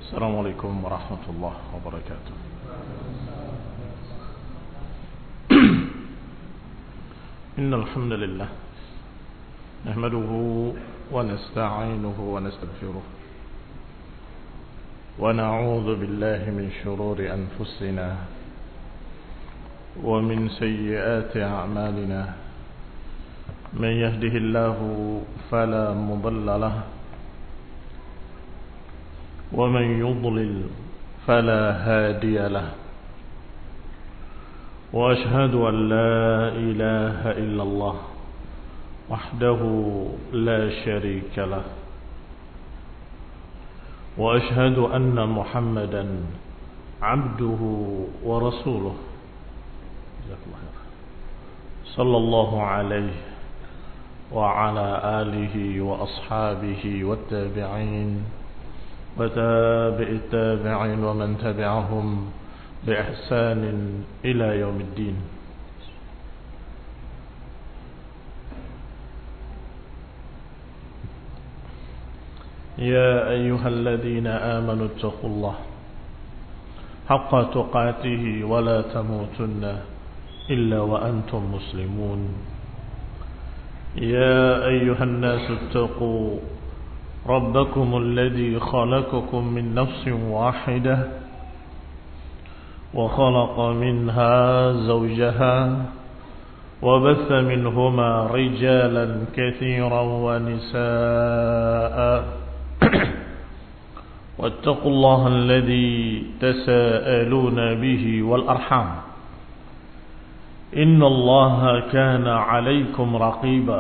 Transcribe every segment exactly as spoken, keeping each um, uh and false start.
السلام عليكم ورحمة الله وبركاته. إن الحمد لله نحمده ونستعينه ونستغفره ونعوذ بالله من شرور أنفسنا ومن سيئات أعمالنا. من يهده الله فلا مضل له ومن يضلل فلا هادي له. وأشهد أن لا إله إلا الله وحده لا شريك له. وأشهد أن محمدا عبده ورسوله صلى الله عليه وعلى آله وأصحابه والتابعين وتابع التابعين ومن تبعهم بإحسان إلى يوم الدين. يا أيها الذين آمنوا اتقوا الله حق تقاته ولا تموتن إلا وأنتم مسلمون. يا أيها الناس اتقوا ربكم الذي خلقكم من نفس واحدة وخلق منها زوجها وبث منهما رجالا كثيرا ونساء واتقوا الله الذي تساءلون به والأرحام إن الله كان عليكم رقيبا.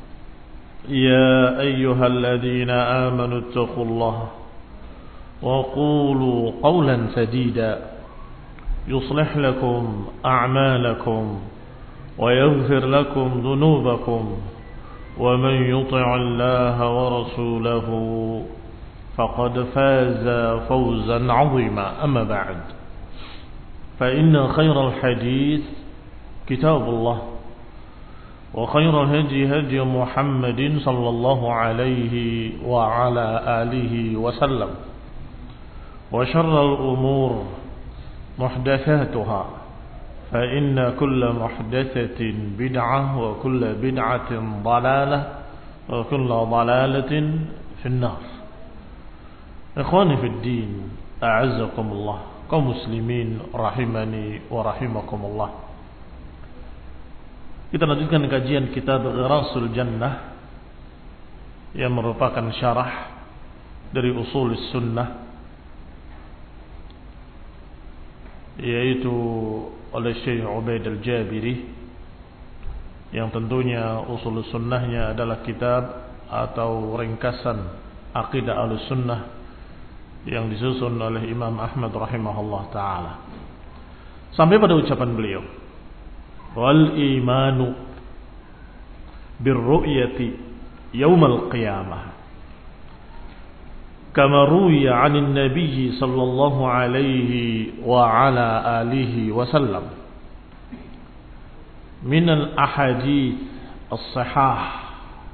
يا أيها الذين آمنوا اتقوا الله وقولوا قولا سديدا يصلح لكم أعمالكم ويغفر لكم ذنوبكم ومن يطع الله ورسوله فقد فاز فوزا عظيما. أما بعد، فإن خير الحديث كتاب الله وخير الهدي هدي محمد صلى الله عليه وعلى آله وسلم وشر الأمور محدثاتها فإن كل محدثة بدعة وكل بدعة ضلالة وكل ضلالة في النار. إخواني في الدين أعزكم الله kaum muslimin rahimani wa rahimakumullah. Kita lanjutkan kajian kitab Ghirasul Jannah yang merupakan syarah dari usul sunnah, yaitu oleh Syekh Ubaid al-Jabiri, yang tentunya usul sunnahnya adalah kitab atau ringkasan akidah Ahlussunnah yang disusun oleh Imam Ahmad rahimahullah ta'ala, sampai pada ucapan beliau, wal imanu birru'yati yaumal qiyamah kama ruwiya 'anil nabiy sallallahu alaihi wa ala alihi wasallam min al ahadits as-sahih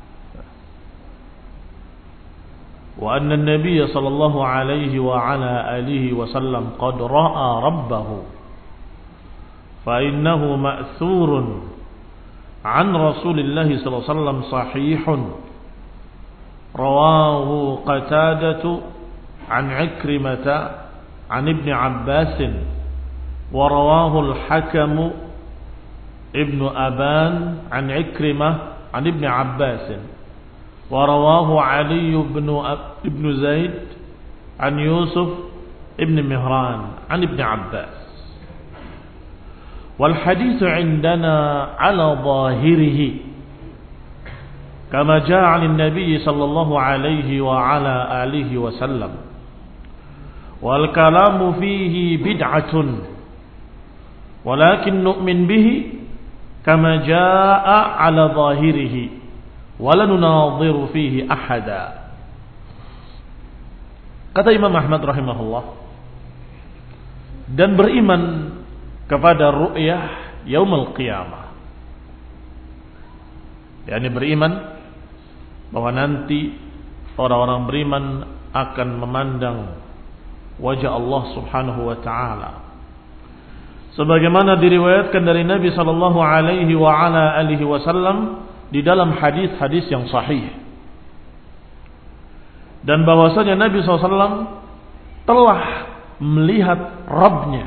wa anna an-nabiy sallallahu alaihi wa ala alihi wasallam qad ra'a rabbahu فإنه مأثور عن رسول الله صلى الله عليه وسلم صحيح رواه قتادة عن عكرمة عن ابن عباس ورواه الحكم ابن أبان عن عكرمة عن ابن عباس ورواه علي بن ابن زيد عن يوسف ابن مهران عن ابن عباس. والحديث عندنا على ظاهره كما جاء عن النبي صلى الله عليه وعلى آله وسلم والكلام فيه بدعة ولكن نؤمن به كما جاء على ظاهره ولا نناظر فيه أحدا. Kata Imam Ahmad rahimahullah, dan beriman kepada ru'yah yaumul qiyamah, yakni beriman bahwa nanti orang-orang beriman akan memandang wajah Allah Subhanahu wa taala. Sebagaimana diriwayatkan dari Nabi sallallahu alaihi wa ala alihi wasallam di dalam hadis-hadis yang sahih. Dan bahwasanya Nabi sallallahu alaihi wasallam telah melihat Rabb-Nya.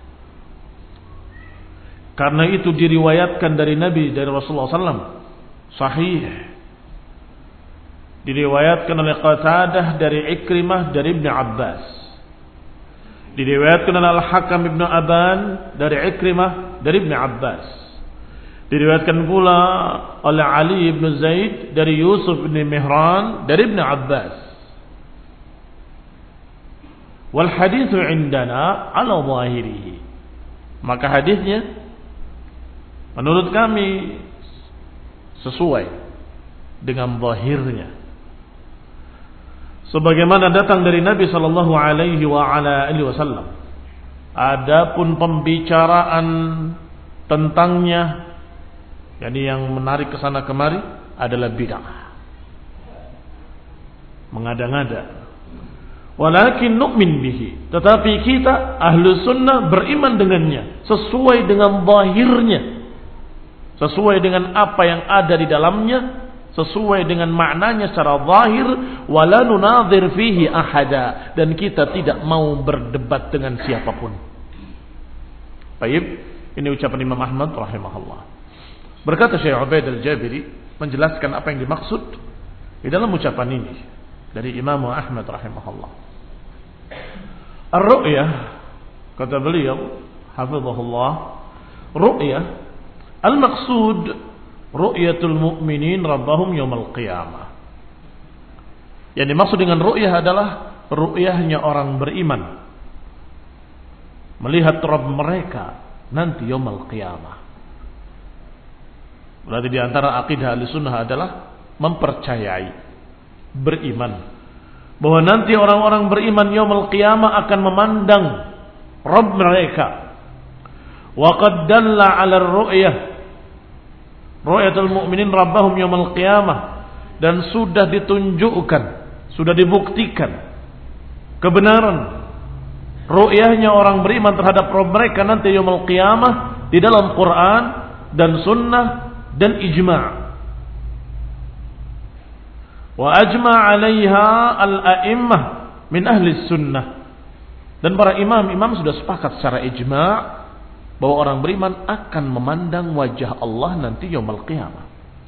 Karena itu diriwayatkan dari Nabi dari Rasulullah sallallahu alaihi wasallam sahih. Diriwayatkan oleh Qatadah dari Ikrimah dari Ibn Abbas. Diriwayatkan oleh Al-Hakam Ibn Aban dari Ikrimah dari Ibn Abbas. Diriwayatkan pula oleh Ali Ibn Zaid dari Yusuf Ibn Mihran dari Ibn Abbas. Wal hadithu indana ala zahirihi. Maka hadisnya menurut kami sesuai dengan zahirnya. Sebagaimana datang dari Nabi sallallahu alaihi wa ala alihi wasallam. Adapun pembicaraan tentangnya, jadi yang menarik ke sana kemari adalah bid'ah. Mengada-ngada. Walakin nu'min bihi. Tetapi kita ahlu sunnah beriman dengannya sesuai dengan zahirnya, sesuai dengan apa yang ada di dalamnya, sesuai dengan maknanya secara zahir. Wala nunadhir fihi ahada. Dan kita tidak mau berdebat dengan siapapun. Baik, ini ucapan Imam Ahmad rahimahullah. Berkata Syekh Ubaid al-Jabiri menjelaskan apa yang dimaksud di dalam ucapan ini dari Imam Ahmad rahimahullah. Ar-ru'yah, kata beliau hafizahullah, ru'yah al-maqsud ru'yatul mu'minin rabbahum yaumal qiyamah. Yang dimaksud dengan ru'yah adalah ru'yahnya orang beriman melihat Rabb mereka nanti yaumal qiyamah. Berarti di antara akidah Ahlussunnah adalah mempercayai, beriman bahwa nanti orang-orang beriman yaumul qiyamah akan memandang Rabb mereka. Wa qad dalla 'ala ar-ru'yah ru'yatul mu'minin rabbahum yaumul qiyamah, dan sudah ditunjukkan, sudah dibuktikan kebenaran ru'yahnya orang beriman terhadap Rabb mereka nanti yaumul qiyamah di dalam Quran dan sunnah dan ijma'. Wa ajma' 'alaiha al-a'immah min ahli sunnah, dan para imam-imam sudah sepakat secara ijma' bahwa orang beriman akan memandang wajah Allah nanti yaumul qiyamah.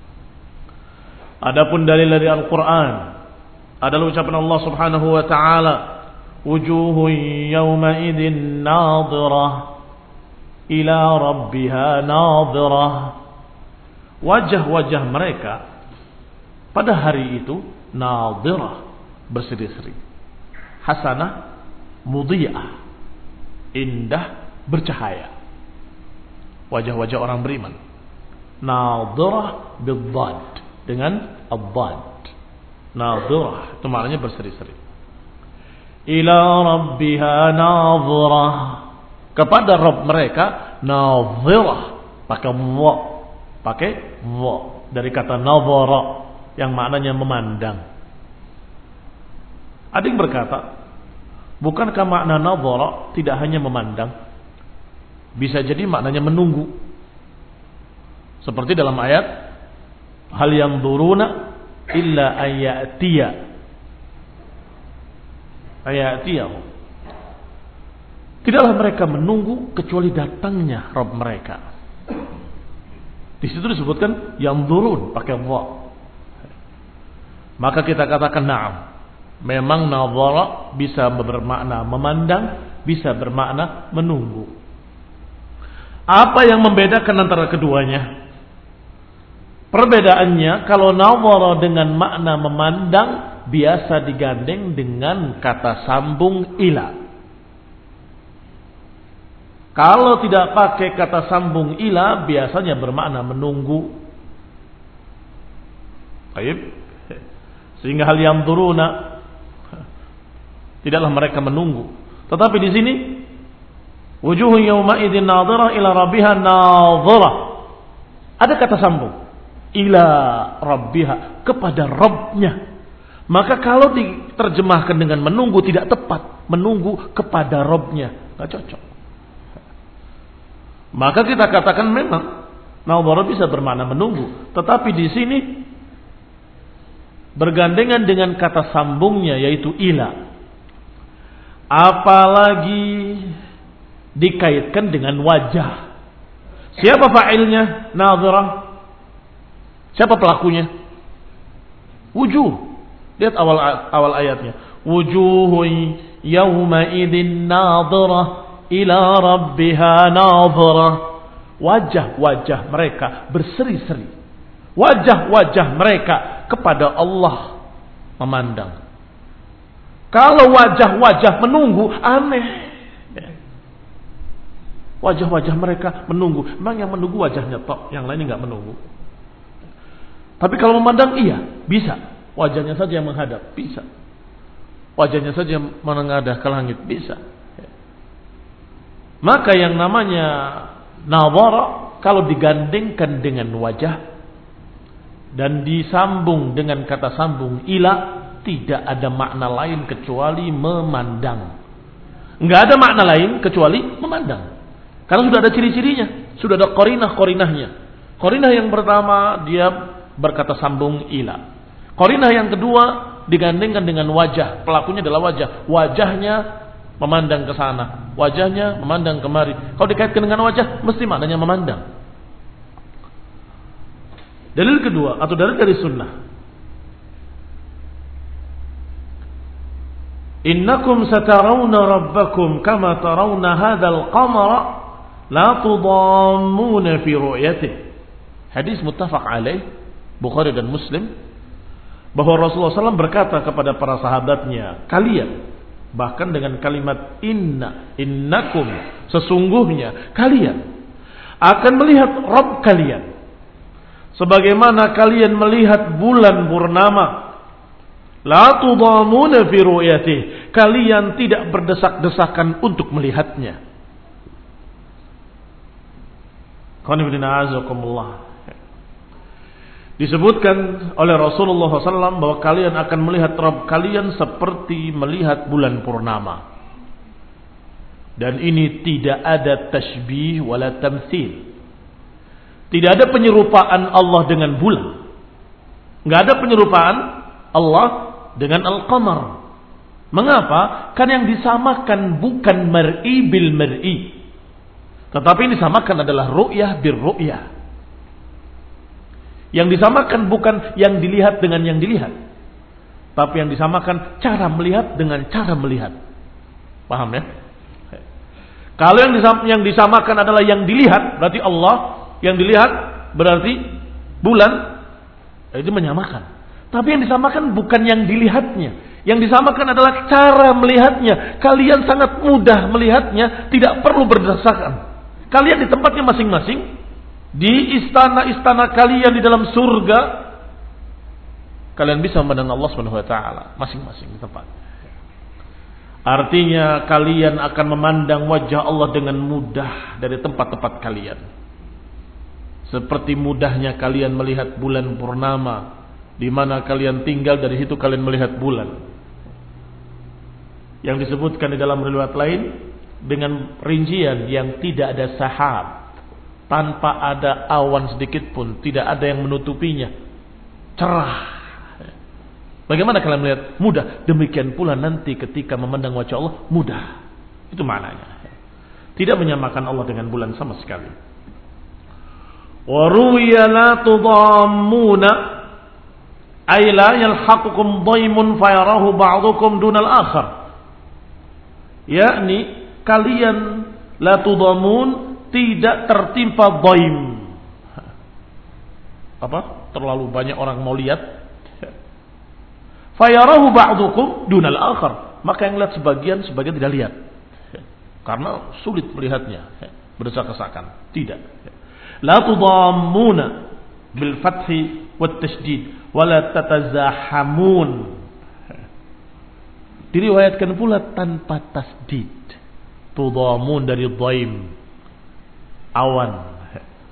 Adapun dalil dari Al-Qur'an adalah ucapan Allah Subhanahu wa taala, wujuhun yawma idzin nadhirah ila rabbiha nadhirah. Wajah-wajah mereka pada hari itu nadhirah, berseri-seri, hasanah mudhi'ah, indah, bercahaya. Wajah-wajah orang beriman nadhirah bidzad, dengan ad-dhad. Nadhirah itu maknanya berseri-seri. Ila rabbiha nadhirah, kepada Rabb mereka nadhirah, pakai wa, pakai wa dari kata nadhara yang maknanya memandang. Ada yang berkata, bukankah makna nadhara tidak hanya memandang, bisa jadi maknanya menunggu. Seperti dalam ayat, hal yanzuruna illa ayatiya ayatiyahu. Tidaklah mereka menunggu kecuali datangnya Rabb mereka. Di situ disebutkan yanzurun pakai dha. Maka kita katakan na'am, memang nadhara bisa bermakna memandang, bisa bermakna menunggu. Apa yang membedakan antara keduanya? Perbedaannya, kalau nadhara dengan makna memandang biasa digandeng dengan kata sambung ila. Kalau tidak pakai kata sambung ila, biasanya bermakna menunggu. Baik. Sehingga hal yang turuna, tidaklah mereka menunggu. Tetapi di sini, wujuhun yawma idzin nadhirah ila rabbiha nadhirah. Ada kata sambung ila rabbiha, kepada Rabbnya. Maka kalau diterjemahkan dengan menunggu tidak tepat. Menunggu kepada Robnya. Gak cocok. Maka kita katakan memang nadhara bisa bermakna menunggu. Tetapi di sini bergandengan dengan kata sambungnya yaitu ila. Apalagi dikaitkan dengan wajah. Siapa fa'ilnya? Nadhara. Siapa pelakunya? Wujuh. Lihat awal awal ayatnya. Wujuhun yawma idzin nadhara ila rabbiha nadhara. Wajah-wajah mereka berseri-seri. Wajah-wajah mereka kepada Allah memandang. Kalau wajah-wajah menunggu, aneh. Wajah-wajah mereka menunggu. Memang yang menunggu wajahnya tok, yang lain enggak menunggu. Tapi kalau memandang iya, bisa. Wajahnya saja yang menghadap, bisa. Wajahnya saja yang menengadah ke langit, bisa. Maka yang namanya nadhara kalau digandengkan dengan wajah dan disambung dengan kata sambung ila, tidak ada makna lain kecuali memandang. Enggak ada makna lain kecuali memandang. Karena sudah ada ciri-cirinya, sudah ada qarinah-qarinahnya. Qarinah yang pertama dia berkata sambung ila. Qarinah yang kedua digandengkan dengan wajah, pelakunya adalah wajah. Wajahnya memandang ke sana, wajahnya memandang kemari. Kalau dikaitkan dengan wajah, mesti maknanya memandang. Dalil kedua atau dalil dari sunnah. Innakum satarawna rabbakum kama tarawna hadzal qamara la tudammuna fi ru'yatihi. Hadis muttafaq alaih Bukhari dan Muslim, bahwa Rasulullah shallallahu alaihi wasallam berkata kepada para sahabatnya, kalian, bahkan dengan kalimat inna, innakum, sesungguhnya kalian akan melihat Rabb kalian sebagaimana kalian melihat bulan purnama. La tudamuna fi ru'yatihi, kalian tidak berdesak-desakan untuk melihatnya. Disebutkan oleh Rasulullah shallallahu alaihi wasallam bahwa kalian akan melihat Rabb kalian seperti melihat bulan purnama. Dan ini tidak ada tashbih wala tamtsil. Tidak ada penyerupaan Allah dengan bulan. Enggak ada penyerupaan Allah dengan al-qamar. Mengapa? Kan yang disamakan bukan mar'i bil mar'i, tetapi yang disamakan adalah ru'yah bir ru'yah. Yang disamakan bukan yang dilihat dengan yang dilihat, tapi yang disamakan cara melihat dengan cara melihat. Paham ya? Kalau yang disam- yang disamakan adalah yang dilihat, berarti Allah. Yang dilihat berarti bulan. Itu menyamakan. Tapi yang disamakan bukan yang dilihatnya. Yang disamakan adalah cara melihatnya. Kalian sangat mudah melihatnya, tidak perlu berdasarkan. Kalian di tempatnya masing-masing, di istana-istana kalian di dalam surga, kalian bisa memandang Allah Subhanahu wa taala masing-masing di tempat. Artinya kalian akan memandang wajah Allah dengan mudah dari tempat-tempat kalian. Seperti mudahnya kalian melihat bulan purnama, di mana kalian tinggal, dari situ kalian melihat bulan. Yang disebutkan di dalam riwayat lain dengan rincian yang tidak ada sahab, tanpa ada awan sedikit pun, tidak ada yang menutupinya, cerah. Bagaimana kalian melihat? Mudah. Demikian pula nanti ketika memandang wajah Allah, mudah. Itu maknanya. Tidak menyamakan Allah dengan bulan sama sekali. Wa ruwiya la tudammuna ay la yalhaqukum dhaymun fayarahu ba'dukum dunal akhar. Yakni kalian la tudammun, tidak tertimpa dhaim. Apa? Terlalu banyak orang mau lihat. Fayarahu ba'dukum dunal akhar. Maka yang lihat sebagian, sebagian tidak lihat. Karena sulit melihatnya, berdesak-desakan. Tidak. La tudammuna bil fathi wat tasydid wala tatazahamun. Diriwayatkan pula tanpa tasdid. Tudamun dari dhaim, awan.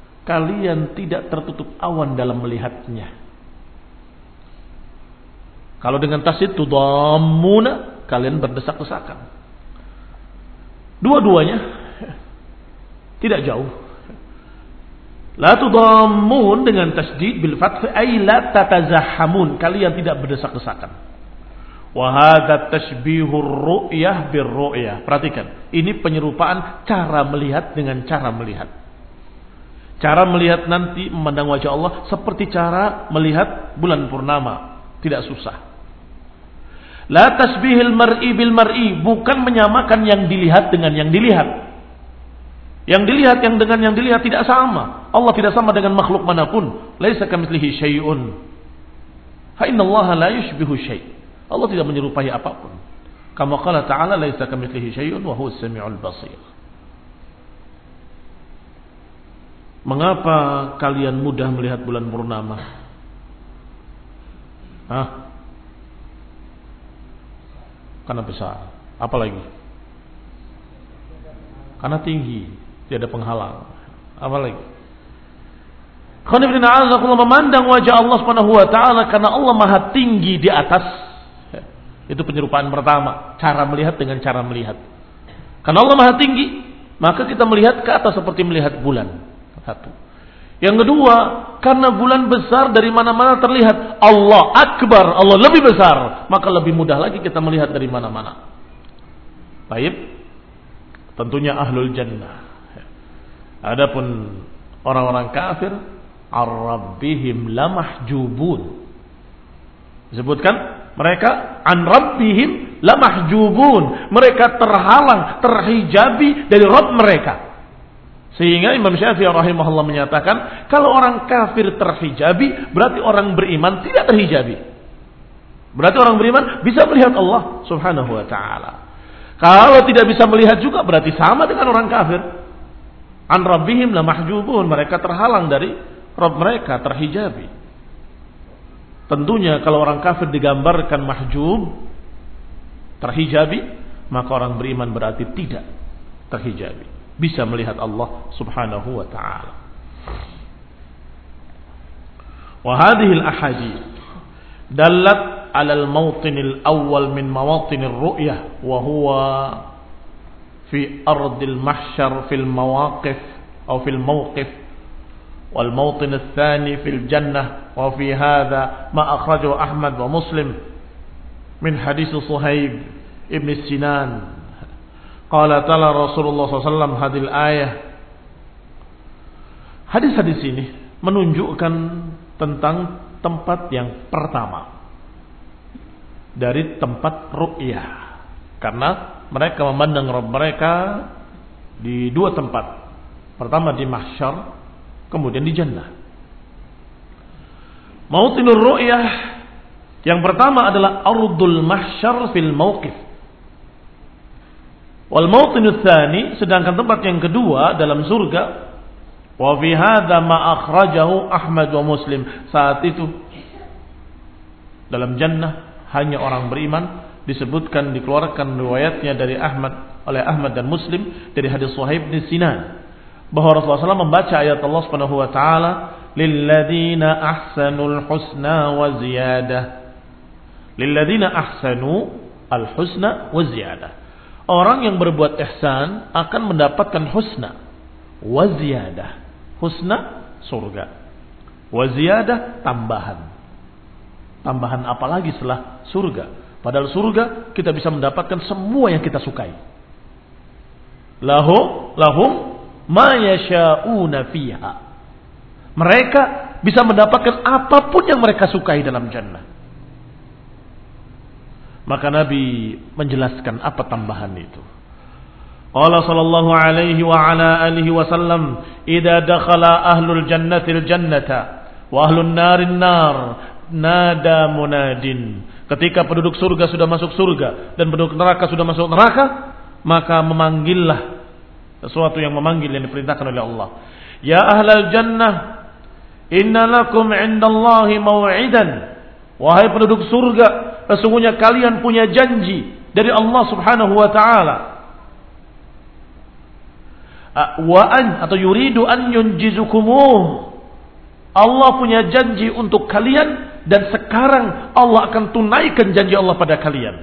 Kalian tidak tertutup awan dalam melihatnya. Kalau dengan tasdid tudammuna, kalian berdesak-desakan. Dua-duanya tidak jauh. La tudammun dengan tasdid bil fath ay la tatazahhamun, kalian tidak berdesak-desakan. Wa hadza tashbihur ru'yah bir ru'yah. Perhatikan, ini penyerupaan cara melihat dengan cara melihat. Cara melihat nanti memandang wajah Allah seperti cara melihat bulan purnama, tidak susah. La tasbihil mar'i bil mar'i, bukan menyamakan yang dilihat dengan yang dilihat. Yang dilihat yang dengan yang dilihat tidak sama. Allah tidak sama dengan makhluk manapun. Laisa kamitslihi syai'un. Fa innallaha la yushbihu syai'. Allah tidak menyerupai apapun. Kama qala ta'ala laisa kamitslihi syai'un wa huwas samiul basir. Mengapa kalian mudah melihat bulan purnama? Hah? Karena besar. Apa lagi? Karena tinggi, tidak ada penghalang. Apa lagi? Khonibina azakullah, memandang wajah Allah Subhanahu wa taala karena Allah Maha tinggi di atas. Itu penyerupaan pertama, cara melihat dengan cara melihat. Karena Allah Maha tinggi, maka kita melihat ke atas seperti melihat bulan. Satu. Yang kedua, karena bulan besar dari mana-mana terlihat. Allah Akbar, Allah lebih besar, maka lebih mudah lagi kita melihat dari mana-mana. Baik, tentunya ahlul jannah. Adapun orang-orang kafir, ar-rabbihim lamahjubun. Disebutkan mereka an rabbihim lamahjubun, mereka terhalang, terhijabi dari Rabb mereka. Sehingga Imam Syafi'i rahimahullah menyatakan, kalau orang kafir terhijabi, berarti orang beriman tidak terhijabi. Berarti orang beriman bisa melihat Allah Subhanahu wa ta'ala. Kalau tidak bisa melihat juga, berarti sama dengan orang kafir. An rabbihim la mahjubun, mereka terhalang dari Rabb mereka, terhijabi. Tentunya kalau orang kafir digambarkan mahjub, terhijabi, maka orang beriman berarti tidak terhijabi, bisa melihat Allah Subhanahu wa ta'ala. Wa hadhihi al-ahadits dallat 'ala al-mawtin al-awwal min mawatin ar-ru'yah wa huwa fi ard al-mahsyar fi al-mawaqif aw fi al-mawqif wal mawtin ath-thani fi al-jannah wa fi hadha ma akhrajahu Ahmad wa Muslim min hadits Suhaib ibn Sinan. Qala ta'ala Rasulullah sallallahu alaihi wasallam hadil ayah. Hadis-hadis ini menunjukkan tentang tempat yang pertama dari tempat ru'yah. Karena mereka memandang Rabb mereka di dua tempat. Pertama di mahsyar, kemudian di jannah. Mautinur ru'yah yang pertama adalah ardul mahsyar fil mauqif. Wal mawtinul tsani, sedangkan tempat yang kedua dalam surga, wa fi hadza ma akhrajahu Ahmad wa Muslim. Saat itu dalam jannah hanya orang beriman, disebutkan dikeluarkan riwayatnya dari Ahmad oleh Ahmad dan Muslim dari hadis Suhaib bin Sinan bahwa Rasulullah sallallahu alaihi wasallam membaca ayat Allah Subhanahu wa taala, lilladzina ahsanul husna wa ziyadah. Lilladzina ahsanu al husna wa ziyadah. Orang yang berbuat ihsan akan mendapatkan husna wa ziyadah. Husna surga, wa ziyadah tambahan. Tambahan apa lagi setelah surga? Padahal surga kita bisa mendapatkan semua yang kita sukai. Lahum lahum ma yasha'una fiha. Mereka bisa mendapatkan apapun yang mereka sukai dalam jannah. Maka Nabi menjelaskan apa tambahan itu. Qala sallallahu alaihi wa ala alihi wasallam, "Idza dakhala ahlul jannati al-jannata wa ahlun narin nar, nada munadin." Ketika penduduk surga sudah masuk surga dan penduduk neraka sudah masuk neraka, maka memanggillah sesuatu yang memanggil yang diperintahkan oleh Allah. Ya ahlal jannah, inna lakum 'indallahi maw'idan. Wahai penduduk surga, sesungguhnya kalian punya janji dari Allah Subhanahu wa taala. Wa an atau yuridu an yunjizukumuh. Allah punya janji untuk kalian dan sekarang Allah akan tunaikan janji Allah pada kalian.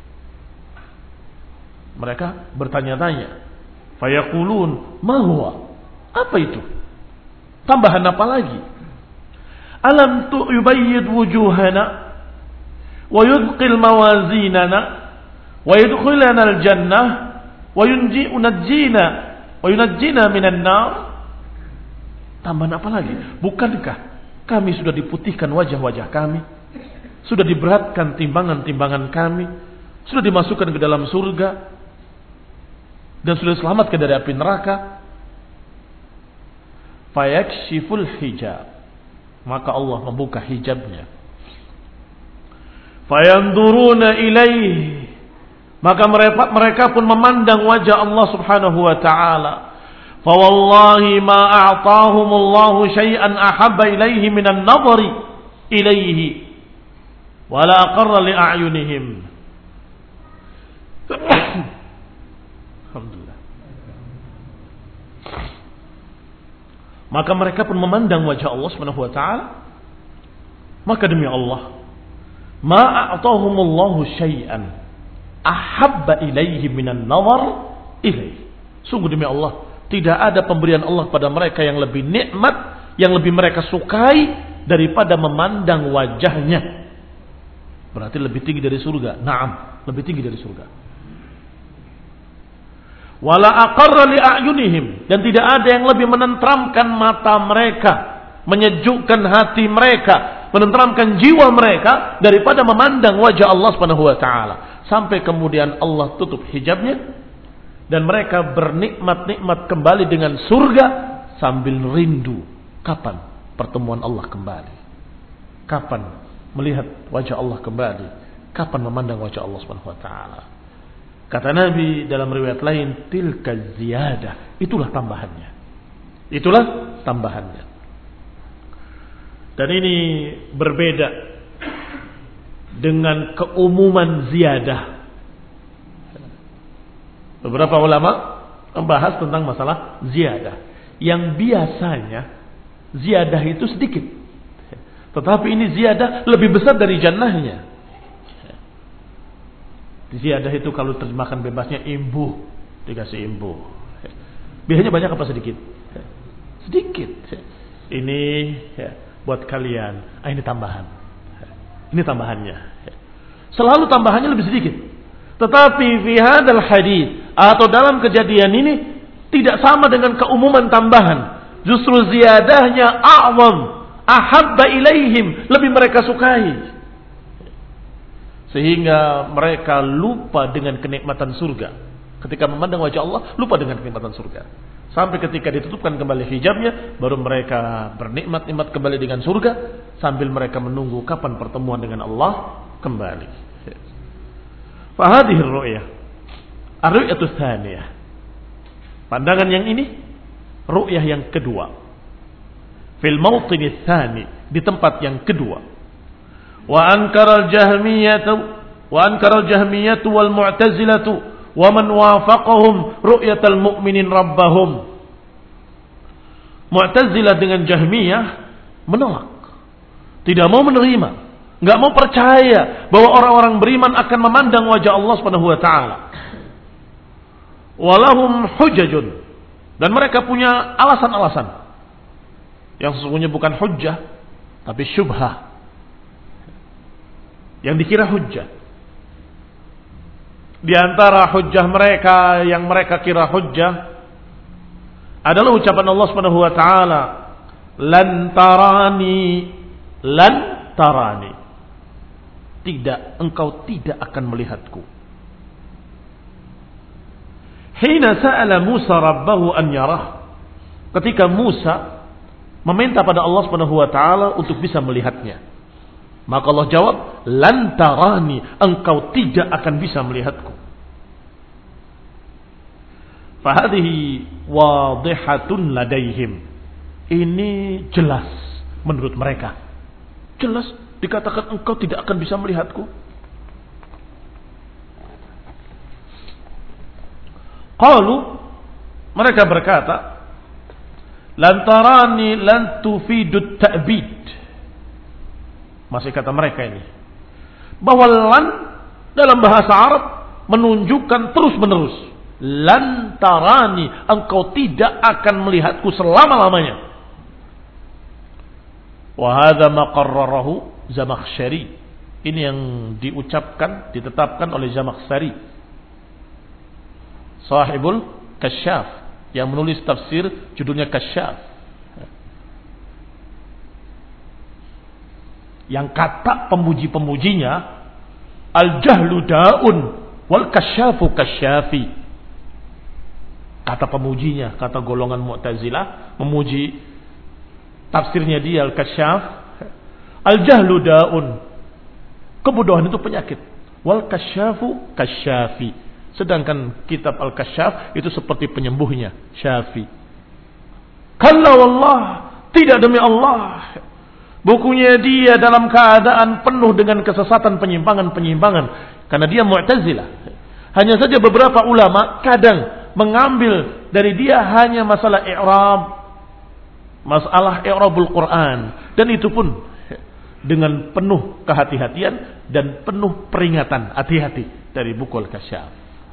Mereka bertanya-tanya, fayaqulun ma huwa? Apa itu? Tambahan apa lagi? Alam tu yubayyid wujuhana wa yudqil mawazinana wa yudkhilana al-jannah wa yunji unajjina wa yunajjina minan nar. Tambahan apa lagi? Bukankah kami sudah diputihkan wajah-wajah kami, sudah diberatkan timbangan-timbangan kami, sudah dimasukkan ke dalam surga, dan sudah diselamatkan dari api neraka? Fayakshiful hijab, maka Allah membuka hijabnya. Fayanduruna ilaih, maka mereka, mereka pun memandang wajah Allah subhanahu wa ta'ala. Fawallahi ma a'tahumullahu syai'an ahabba ilaihi minan nadhari ilaihi wala aqarra li a'yunihim. Alhamdulillah. Maka mereka pun memandang wajah Allah subhanahu wa ta'ala. Maka demi Allah, ma a'tahumullahu syai'an ahabba ilaihi minan nadhar ilaihi. Sungguh demi Allah, tidak ada pemberian Allah pada mereka yang lebih nikmat, yang lebih mereka sukai daripada memandang wajahnya. Berarti lebih tinggi dari surga. Naam, lebih tinggi dari surga. Wala aqarra li a'yunihim, dan tidak ada yang lebih menenteramkan mata mereka, menyejukkan hati mereka, menenteramkan jiwa mereka daripada memandang wajah Allah Subhanahu wa taala. Sampai kemudian Allah tutup hijabnya dan mereka bernikmat-nikmat kembali dengan surga sambil rindu kapan pertemuan Allah kembali, kapan melihat wajah Allah kembali, kapan memandang wajah Allah Subhanahu wa taala. Kata Nabi dalam riwayat lain, tilka ziyadah, itulah tambahannya. Itulah tambahannya. Dan ini berbeda dengan keumuman ziyadah. Beberapa ulama membahas tentang masalah ziyadah, yang biasanya ziyadah itu sedikit, tetapi ini ziyadah lebih besar dari jannahnya. Ziyadah itu kalau terjemahkan bebasnya imbuh, dikasih imbuh. Biasanya banyak apa sedikit? Sedikit. Ini ya, buat kalian. Ah, ini tambahan. Ini tambahannya. Selalu tambahannya lebih sedikit. Tetapi fi hadzal hadits atau dalam kejadian ini tidak sama dengan keumuman tambahan. Justru ziyadahnya a'zam, ahabba ilaihim, lebih mereka sukai. Sehingga mereka lupa dengan kenikmatan surga. Ketika memandang wajah Allah, lupa dengan kenikmatan surga. Sampai ketika ditutupkan kembali hijabnya, baru mereka bernikmat-nikmat kembali dengan surga, sambil mereka menunggu kapan pertemuan dengan Allah kembali. Fahadihir ru'yah, ar-ru'yatus tsaniyah. Pandangan yang ini, ru'yah yang kedua. Fil mawtinis tsani, di tempat yang kedua. Wa ankara al-jahmiyatu wa ankara al-jahmiyatu wal mu'tazilatu wa man wafaqahum ru'yatal mu'minin rabbahum. Mu'tazilah dengan Jahmiyah menolak, tidak mau menerima, enggak mau percaya bahwa orang-orang beriman akan memandang wajah Allah Subhanahu wa taala. Walahum hujajun, dan mereka punya alasan-alasan yang sesungguhnya bukan hujjah tapi syubhah, yang dikira hujjah. Di antara hujjah mereka yang mereka kira hujjah adalah ucapan Allah Subhanahu wa taala, lan tarani, lan tarani, tidak, engkau tidak akan melihatku. Hina sa'ala Musa rabbahu an yarah, ketika Musa meminta pada Allah Subhanahu wa taala untuk bisa melihatnya, maka Allah jawab, lan tarani, engkau tidak akan bisa melihatku. Fahadhihi wadihatun ladaihim, ini jelas menurut mereka. Jelas dikatakan engkau tidak akan bisa melihatku. Qalu, mereka berkata, lan tarani lan tufidut ta'bid. Masih kata mereka ini. Bahwa lan dalam bahasa Arab menunjukkan terus-menerus. Lan tarani, engkau tidak akan melihatku selama-lamanya. Wa hadza ma qarrarahu Zamakhsyari. Ini yang diucapkan, ditetapkan oleh Zamakhsyari, sahibul Kasyaf, yang menulis tafsir judulnya Kasyaf. Yang kata pemuji-pemujinya, al-jahlu da'un wal kasyafu kasyafi. Kata pemujinya, kata golongan Mu'tazilah, memuji tafsirnya dia al-kasyaf, al-jahlu da'un, kebodohan itu penyakit, wal kasyafu kasyafi. Sedangkan kitab al-kasyaf itu seperti penyembuhnya, syafi. Kalla wallah, tidak, demi Allah, bukunya dia dalam keadaan penuh dengan kesesatan, penyimpangan-penyimpangan. Karena dia Mu'tazilah. Hanya saja beberapa ulama kadang mengambil dari dia hanya masalah i'rab, masalah i'rabul Quran, dan itu pun dengan penuh kehati-hatian dan penuh peringatan, hati-hati dari buku Al-Kasyaf.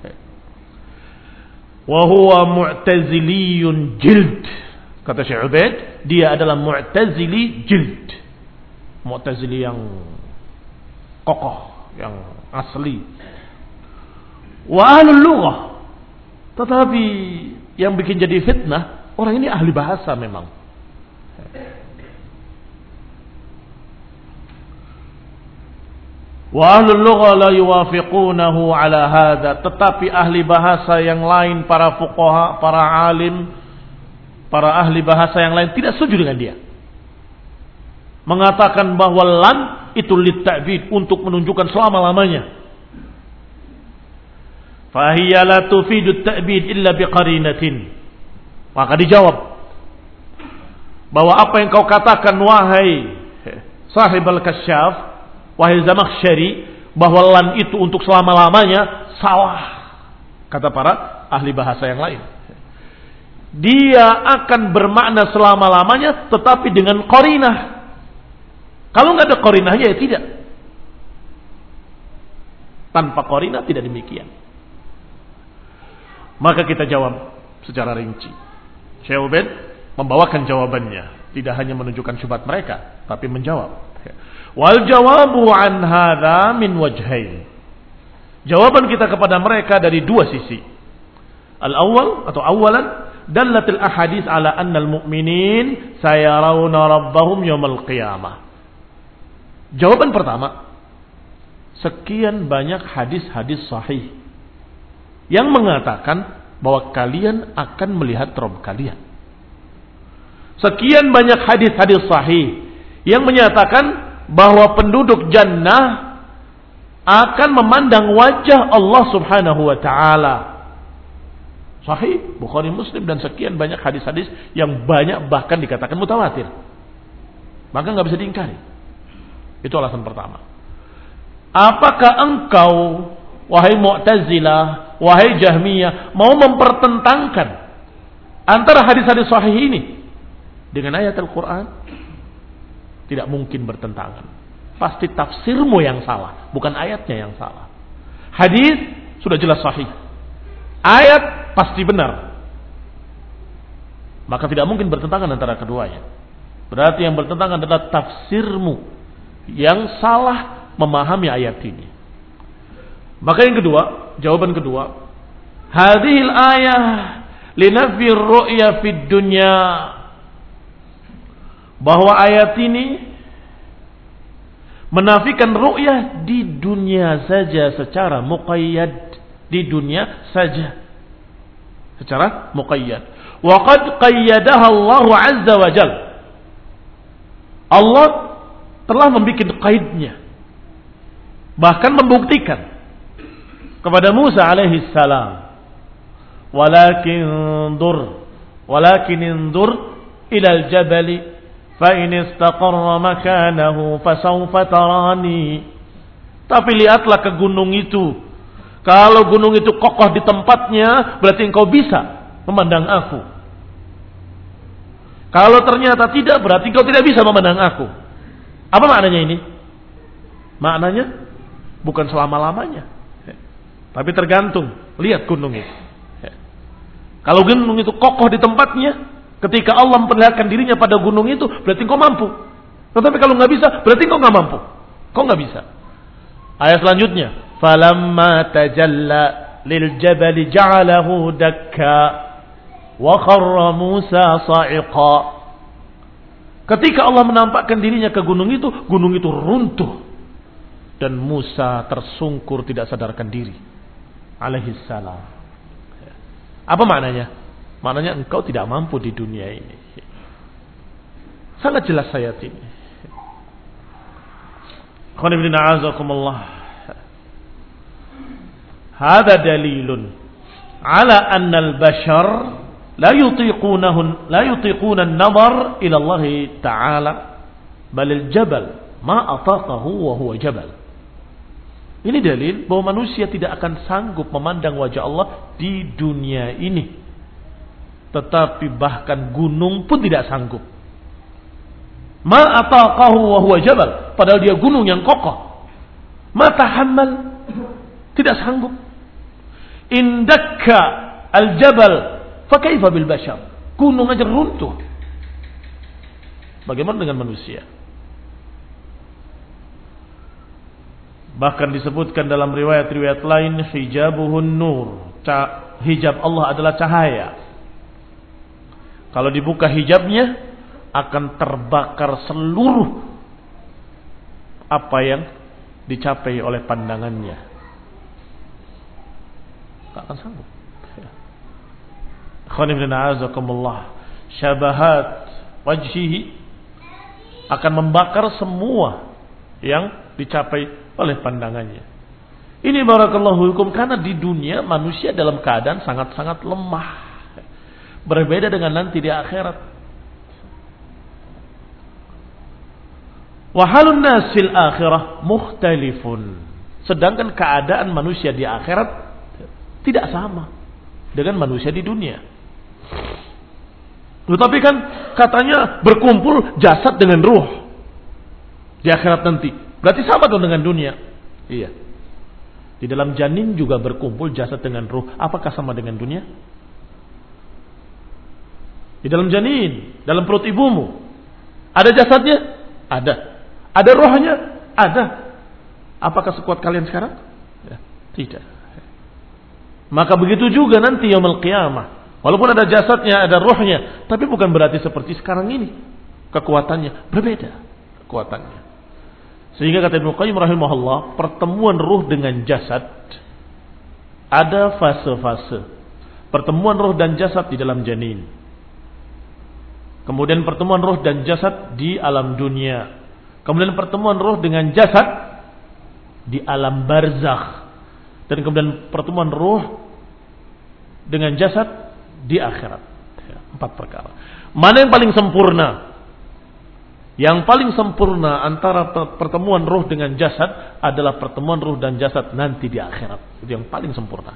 Wa huwa mu'taziliyun jild. Kata Syekh Ubaid, dia adalah mu'tazili jild. Mu'tazili yang kokoh, yang asli. Wa ahlul lughah. Tetapi yang bikin jadi fitnah, orang ini ahli bahasa memang. Wa ahlul lugha la yuwafiqunahu ala hadha. Tetapi ahli bahasa yang lain, para fuqaha, para alim, para ahli bahasa yang lain tidak setuju dengan dia. Mengatakan bahwa lan itu litta'bid, untuk menunjukkan selama-lamanya. Fahiya la tufidu at-ta'bid illa biqarinatin. Maka dijawab bahwa apa yang kau katakan wahai sahib al-Kasyaf, wahai Zamakhsyari, bahwa lan itu untuk selama-lamanya, salah. Kata para ahli bahasa yang lain. Dia akan bermakna selama-lamanya tetapi dengan qarinah. Kalau nggak ada qarinahnya ya tidak. Tanpa qarinah tidak demikian. Maka kita jawab secara rinci. Syekh Ubaid membawakan jawabannya, tidak hanya menunjukkan syubhat mereka, tapi menjawab. Wal jawabu an hadza min wajhain. Jawaban kita kepada mereka dari dua sisi. Al-awwal atau awalan, dallatul ahadits ala anna al-mu'minin sayarawna rabbahum yaumil qiyamah. Jawaban pertama, sekian banyak hadis-hadis sahih yang mengatakan bahwa kalian akan melihat Rabb kalian. Sekian banyak hadis-hadis sahih yang menyatakan bahwa penduduk jannah akan memandang wajah Allah Subhanahu wa taala. Sahih Bukhari, Muslim, dan sekian banyak hadis-hadis yang banyak bahkan dikatakan mutawatir. Maka enggak bisa diingkari. Itu alasan pertama. Apakah engkau, wahai Mu'tazilah, wahai Jahmiyah, mau mempertentangkan antara hadis-hadis sahih ini dengan ayat Al-Quran? Tidak mungkin bertentangan. Pasti tafsirmu yang salah, bukan ayatnya yang salah. Hadis sudah jelas sahih, ayat pasti benar. Maka tidak mungkin bertentangan antara keduanya. Berarti yang bertentangan adalah tafsirmu yang salah memahami ayat ini. Maka yang kedua, jawaban kedua, hadhil ayah linafi ru'ya fid dunya, bahwa ayat ini menafikan ru'yah di dunia saja secara muqayyad, di dunia saja secara muqayyad. Wa qad qayyadaha Allah azza wa jalla. Allah telah membuat qaidnya, bahkan membuktikan kepada Musa alaihi salam, walakin dur walakin indur ila al-jabal fa in istaqarra makanahu fasawfa tarani. Tapi lihatlah ke gunung itu. Kalau gunung itu kokoh di tempatnya, berarti engkau bisa memandang aku. Kalau ternyata tidak, berarti engkau tidak bisa memandang aku. Apa maknanya ini? Maknanya bukan selama-lamanya. Tapi tergantung, lihat gunung itu. Kalau gunung itu kokoh di tempatnya, ketika Allah memperlihatkan dirinya pada gunung itu, berarti kau mampu. Tetapi kalau nggak bisa, berarti kau nggak mampu. Kau nggak bisa. Ayat selanjutnya, falamma tajalla lil jabali ja'alahu dakka wa kharra Musa sa'iqa. Ketika Allah menampakkan dirinya ke gunung itu, gunung itu runtuh dan Musa tersungkur tidak sadarkan diri. Alaihi salam. Apa maknanya? Maknanya engkau tidak mampu di dunia ini. Sangat jelas ayat ini. Qanibina azakumullah. Hada dalilun ala anna al-bashar la yutiqunahu la yutiquna an-nazar ila Allah Ta'ala bal al-jabal ma ataqahu wa huwa jabal. Ini dalil bahwa manusia tidak akan sanggup memandang wajah Allah di dunia ini. Tetapi bahkan gunung pun tidak sanggup. Ma ataqahu wa huwa jabal, padahal dia gunung yang kokoh. Ma tahammal, tidak sanggup. Indakka al-jabal fa kaifa bil bashar, gunung aja runtuh. Bagaimana dengan manusia? Bahkan disebutkan dalam riwayat-riwayat lain, hijabuhun nur, hijab Allah adalah cahaya. Kalau dibuka hijabnya, akan terbakar seluruh apa yang dicapai oleh pandangannya. Tak akan sanggup. Khonibna azakumullah, syabahat wajhihi akan membakar semua yang dicapai oleh pandangannya. Ini barakallahu hukum, karena di dunia manusia dalam keadaan sangat-sangat lemah. Berbeda dengan nanti di akhirat. Wahalun nas fil akhirah mukhtalifun. Sedangkan keadaan manusia di akhirat tidak sama dengan manusia di dunia. Tetapi kan katanya berkumpul jasad dengan ruh di akhirat nanti. Berarti sama dong dengan dunia. Iya. Di dalam janin juga berkumpul jasad dengan ruh. Apakah sama dengan dunia? Di dalam janin, dalam perut ibumu, ada jasadnya? Ada. Ada rohnya? Ada. Apakah sekuat kalian sekarang? Ya, tidak. Maka begitu juga nanti yaumul qiyamah. Walaupun ada jasadnya, ada rohnya, tapi bukan berarti seperti sekarang ini. Kekuatannya berbeda. Kekuatannya. Sehingga kata Ibnu Qayyim rahimahullah, pertemuan ruh dengan jasad ada fase-fase. Pertemuan ruh dan jasad di dalam janin. Kemudian pertemuan ruh dan jasad di alam dunia. Kemudian pertemuan ruh dengan jasad di alam barzakh. Dan kemudian pertemuan ruh dengan jasad di akhirat. Empat perkara. Mana yang paling sempurna? Yang paling sempurna antara pertemuan ruh dengan jasad adalah pertemuan ruh dan jasad nanti di akhirat. Itu yang paling sempurna.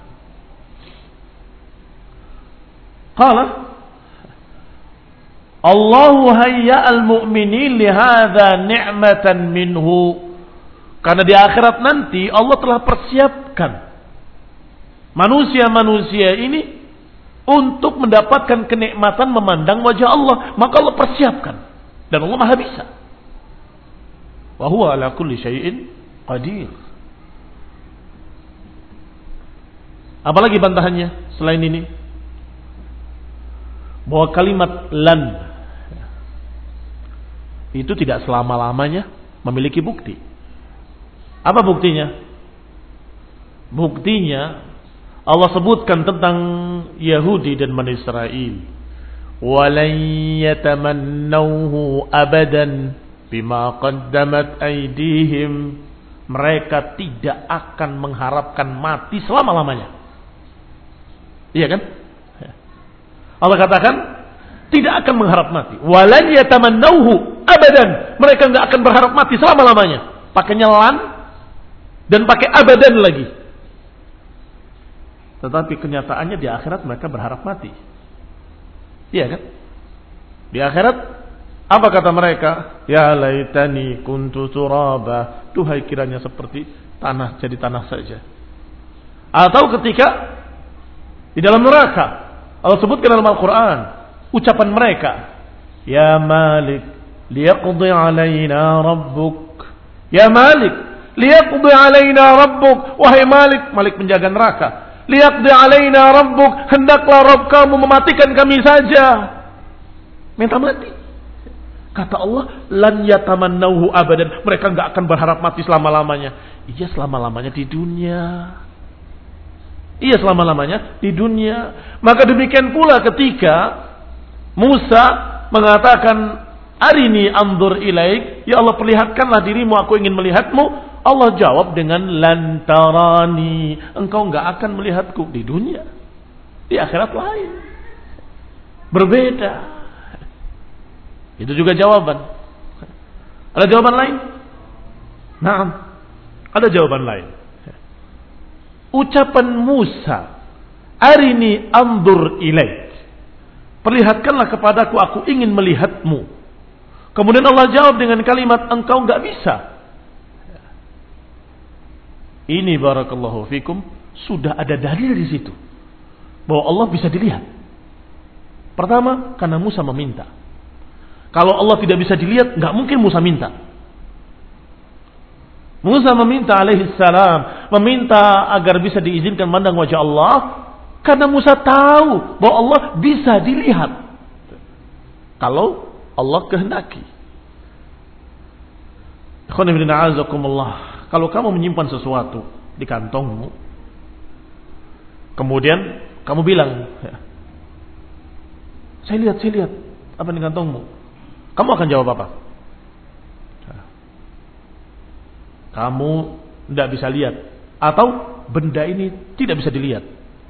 Qala Allahu hayya'al mu'minin lihadza ni'matan minhu. Karena di akhirat nanti Allah telah persiapkan manusia-manusia ini untuk mendapatkan kenikmatan memandang wajah Allah. Maka Allah persiapkan. Dan Allah Maha bisa. Wa huwa ala kulli syai'in qadir. Apalagi bantahannya selain ini? Bahwa kalimat lan itu tidak selama-lamanya memiliki bukti. Apa buktinya? Buktinya Allah sebutkan tentang Yahudi dan Bani Israel. Walan yatamannawhu abadan bima qaddamat aydihim. Mereka tidak akan mengharapkan mati selama-lamanya. Iya kan? Allah katakan tidak akan mengharap mati. Walan yatamannawhu abadan. Mereka enggak akan berharap mati selama-lamanya. Pakainya lan dan pakai abadan lagi. Tetapi kenyataannya di akhirat mereka berharap mati. Iya kan? Di akhirat Apa kata mereka? Ya laitani kuntu turaba. Duhai kiranya seperti tanah jadi tanah saja. Atau ketika di dalam neraka, Allah sebutkan dalam Al-Quran ucapan mereka, Ya Malik liyaqdi alaina rabbuk. Ya Malik liyaqdi alaina rabbuk. Wahai Malik, Malik penjaga neraka. Liyaqdi alaina rabbuk, hendaklah Rabb kamu mematikan kami saja. Minta mati. Kata Allah, lan yatamannauhu abadan. Mereka enggak akan berharap mati selama-lamanya. Iya, selama-lamanya di dunia. Iya, selama-lamanya di dunia. Maka demikian pula ketika Musa mengatakan, Arini anzur ilaik, ya Allah perlihatkanlah dirimu, aku ingin melihatmu. Allah jawab dengan lantarani, engkau enggak akan melihatku di dunia. Di akhirat lain. Berbeda. Itu juga jawaban. Ada jawaban lain? Naam. Ada jawaban lain. Ucapan Musa, Arini anzur ilaik, perlihatkanlah kepadaku, aku ingin melihatmu. Kemudian Allah jawab dengan kalimat, engkau enggak bisa. Ini barakallahu fikum, sudah ada dalil di situ bahwa Allah bisa dilihat. Pertama, karena Musa meminta. Kalau Allah tidak bisa dilihat, enggak mungkin Musa minta. Musa meminta alaihi salam, meminta agar bisa diizinkan memandang wajah Allah, karena Musa tahu bahwa Allah bisa dilihat. Kalau Allah kehendaki. Ikhwan fillah azakumullah. Kalau kamu menyimpan sesuatu di kantongmu, kemudian kamu bilang, saya lihat, saya lihat apa di kantongmu. Kamu akan jawab apa? Kamu tidak bisa lihat, atau benda ini tidak bisa dilihat.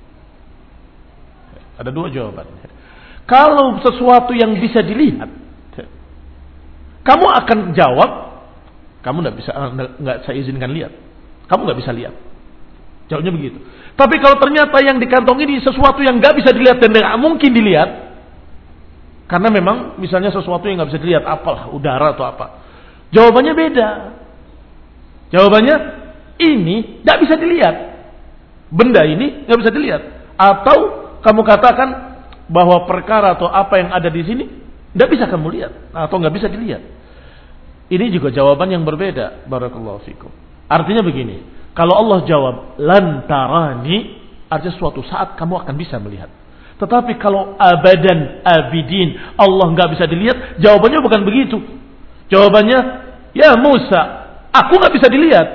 Ada dua jawaban. Kalau sesuatu yang bisa dilihat, kamu akan jawab, kamu tidak bisa, nggak saya izinkan lihat. Kamu nggak bisa lihat. Jawabnya begitu. Tapi kalau ternyata yang di kantong ini sesuatu yang nggak bisa dilihat dan nggak mungkin dilihat, karena memang misalnya sesuatu yang nggak bisa dilihat, apalah udara atau apa, jawabannya beda. Jawabannya ini nggak bisa dilihat. Benda ini nggak bisa dilihat. Atau kamu katakan bahwa perkara atau apa yang ada di sini nggak bisa kamu lihat atau nggak bisa dilihat. Ini juga jawaban yang berbeda. Barakallahu fikum. Artinya begini, kalau Allah jawab lantarani, artinya suatu saat kamu akan bisa melihat. Tetapi kalau abadan abidin Allah nggak bisa dilihat, jawabannya bukan begitu. Jawabannya, ya Musa, aku nggak bisa dilihat.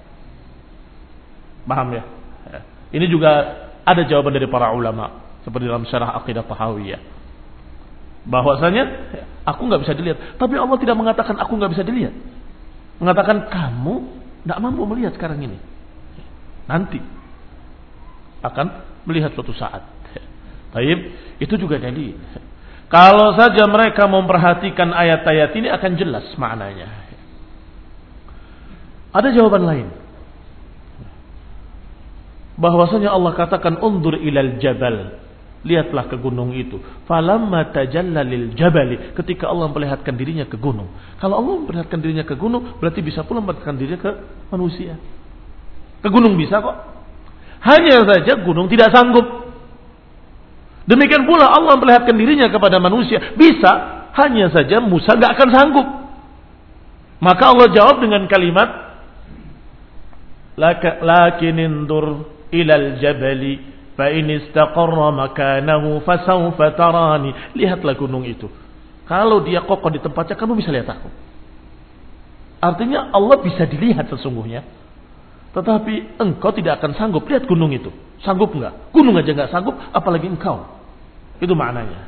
Paham ya? Ini juga ada jawaban dari para ulama, seperti dalam syarah Aqidah Tahawiyah, bahwasanya aku nggak bisa dilihat. Tapi Allah tidak mengatakan aku nggak bisa dilihat, mengatakan kamu nggak mampu melihat sekarang ini, nanti akan melihat suatu saat. Baik, itu juga dalil. Kalau saja mereka memperhatikan ayat-ayat ini akan jelas maknanya. Ada jawaban lain, bahwasanya Allah katakan undur ilal jabal, lihatlah ke gunung itu. Falamma tajalla lil jabali, ketika Allah memperlihatkan dirinya ke gunung. Kalau Allah memperlihatkan dirinya ke gunung, berarti bisa pula memperlihatkan dirinya ke manusia. Ke gunung bisa kok. Hanya saja gunung tidak sanggup. Demikian pula Allah memperlihatkan dirinya kepada manusia, bisa, hanya saja Musa gak akan sanggup. Maka Allah jawab dengan kalimat lakin indur ilal jabali fa in istaqarra makanahu fasawfa tarani. Lihatlah gunung itu, kalau dia kokoh di tempatnya kamu bisa lihat aku. Artinya Allah bisa dilihat sesungguhnya, tetapi engkau tidak akan sanggup lihat gunung itu. Sanggup enggak? Gunung aja enggak sanggup, apalagi engkau. Itu maknanya.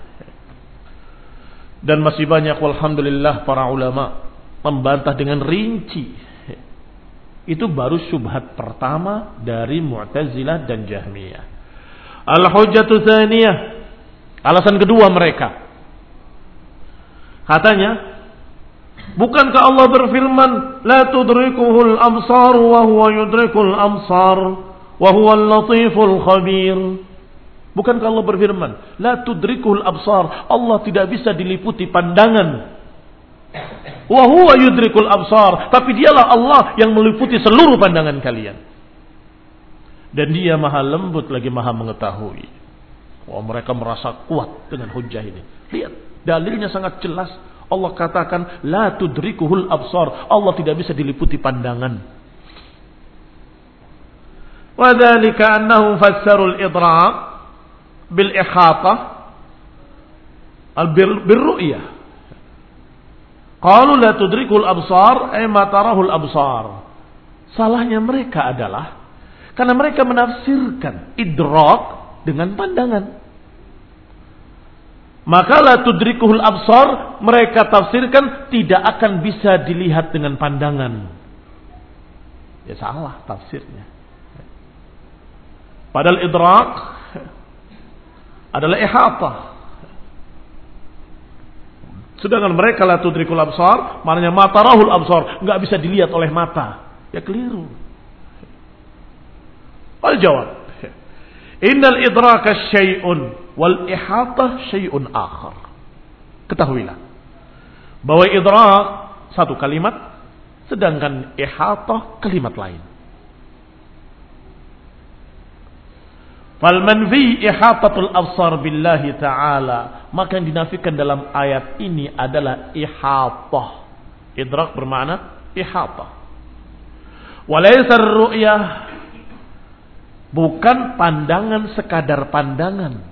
Dan masih banyak walhamdulillah para ulama membantah dengan rinci. Itu baru syubhat pertama dari Mu'tazilah dan Jahmiyah. Al-hujjatu tsaniyah, alasan kedua mereka, katanya, bukankah Allah berfirman la tudrikuhul absar wa huwa yudrikul absar wa huwal latiful khabir. Bukankah Allah berfirman la tudrikuhul absar, Allah tidak bisa diliputi pandangan, Wa huwa yudrikul absar, tapi dialah Allah yang meliputi seluruh pandangan kalian. Dan dia maha lembut lagi maha mengetahui. Wah, mereka merasa kuat dengan hujjah ini. Lihat, dalilnya sangat jelas. Allah katakan la tudrikuhul absar, Allah tidak bisa diliputi pandangan. Wa dzalika annahum fassarul idrak bil ihata al birru'yah. Qalu la tudrikul absar ay ma tarahul absar. Salahnya mereka adalah karena mereka menafsirkan idrak dengan pandangan. Maka la tudrikuhul absar mereka tafsirkan tidak akan bisa dilihat dengan pandangan. Ya salah tafsirnya. Padahal idrak adalah ihata. Sedangkan mereka la tudrikul absar, maknanya mata rahul absar, enggak bisa dilihat oleh mata. Ya keliru. Al jawab. Innal idraka syai'un wal ihata syai'un akhar. Ketahuilah bahwa idrak satu kalimat, sedangkan ihata kalimat lain. Fal manfi ihatatul absar billahi ta'ala, maka yang dinafikan dalam ayat ini adalah ihatah. Idrak bermakna ihatah. Walaysa ar-ru'yah, bukan pandangan sekadar pandangan.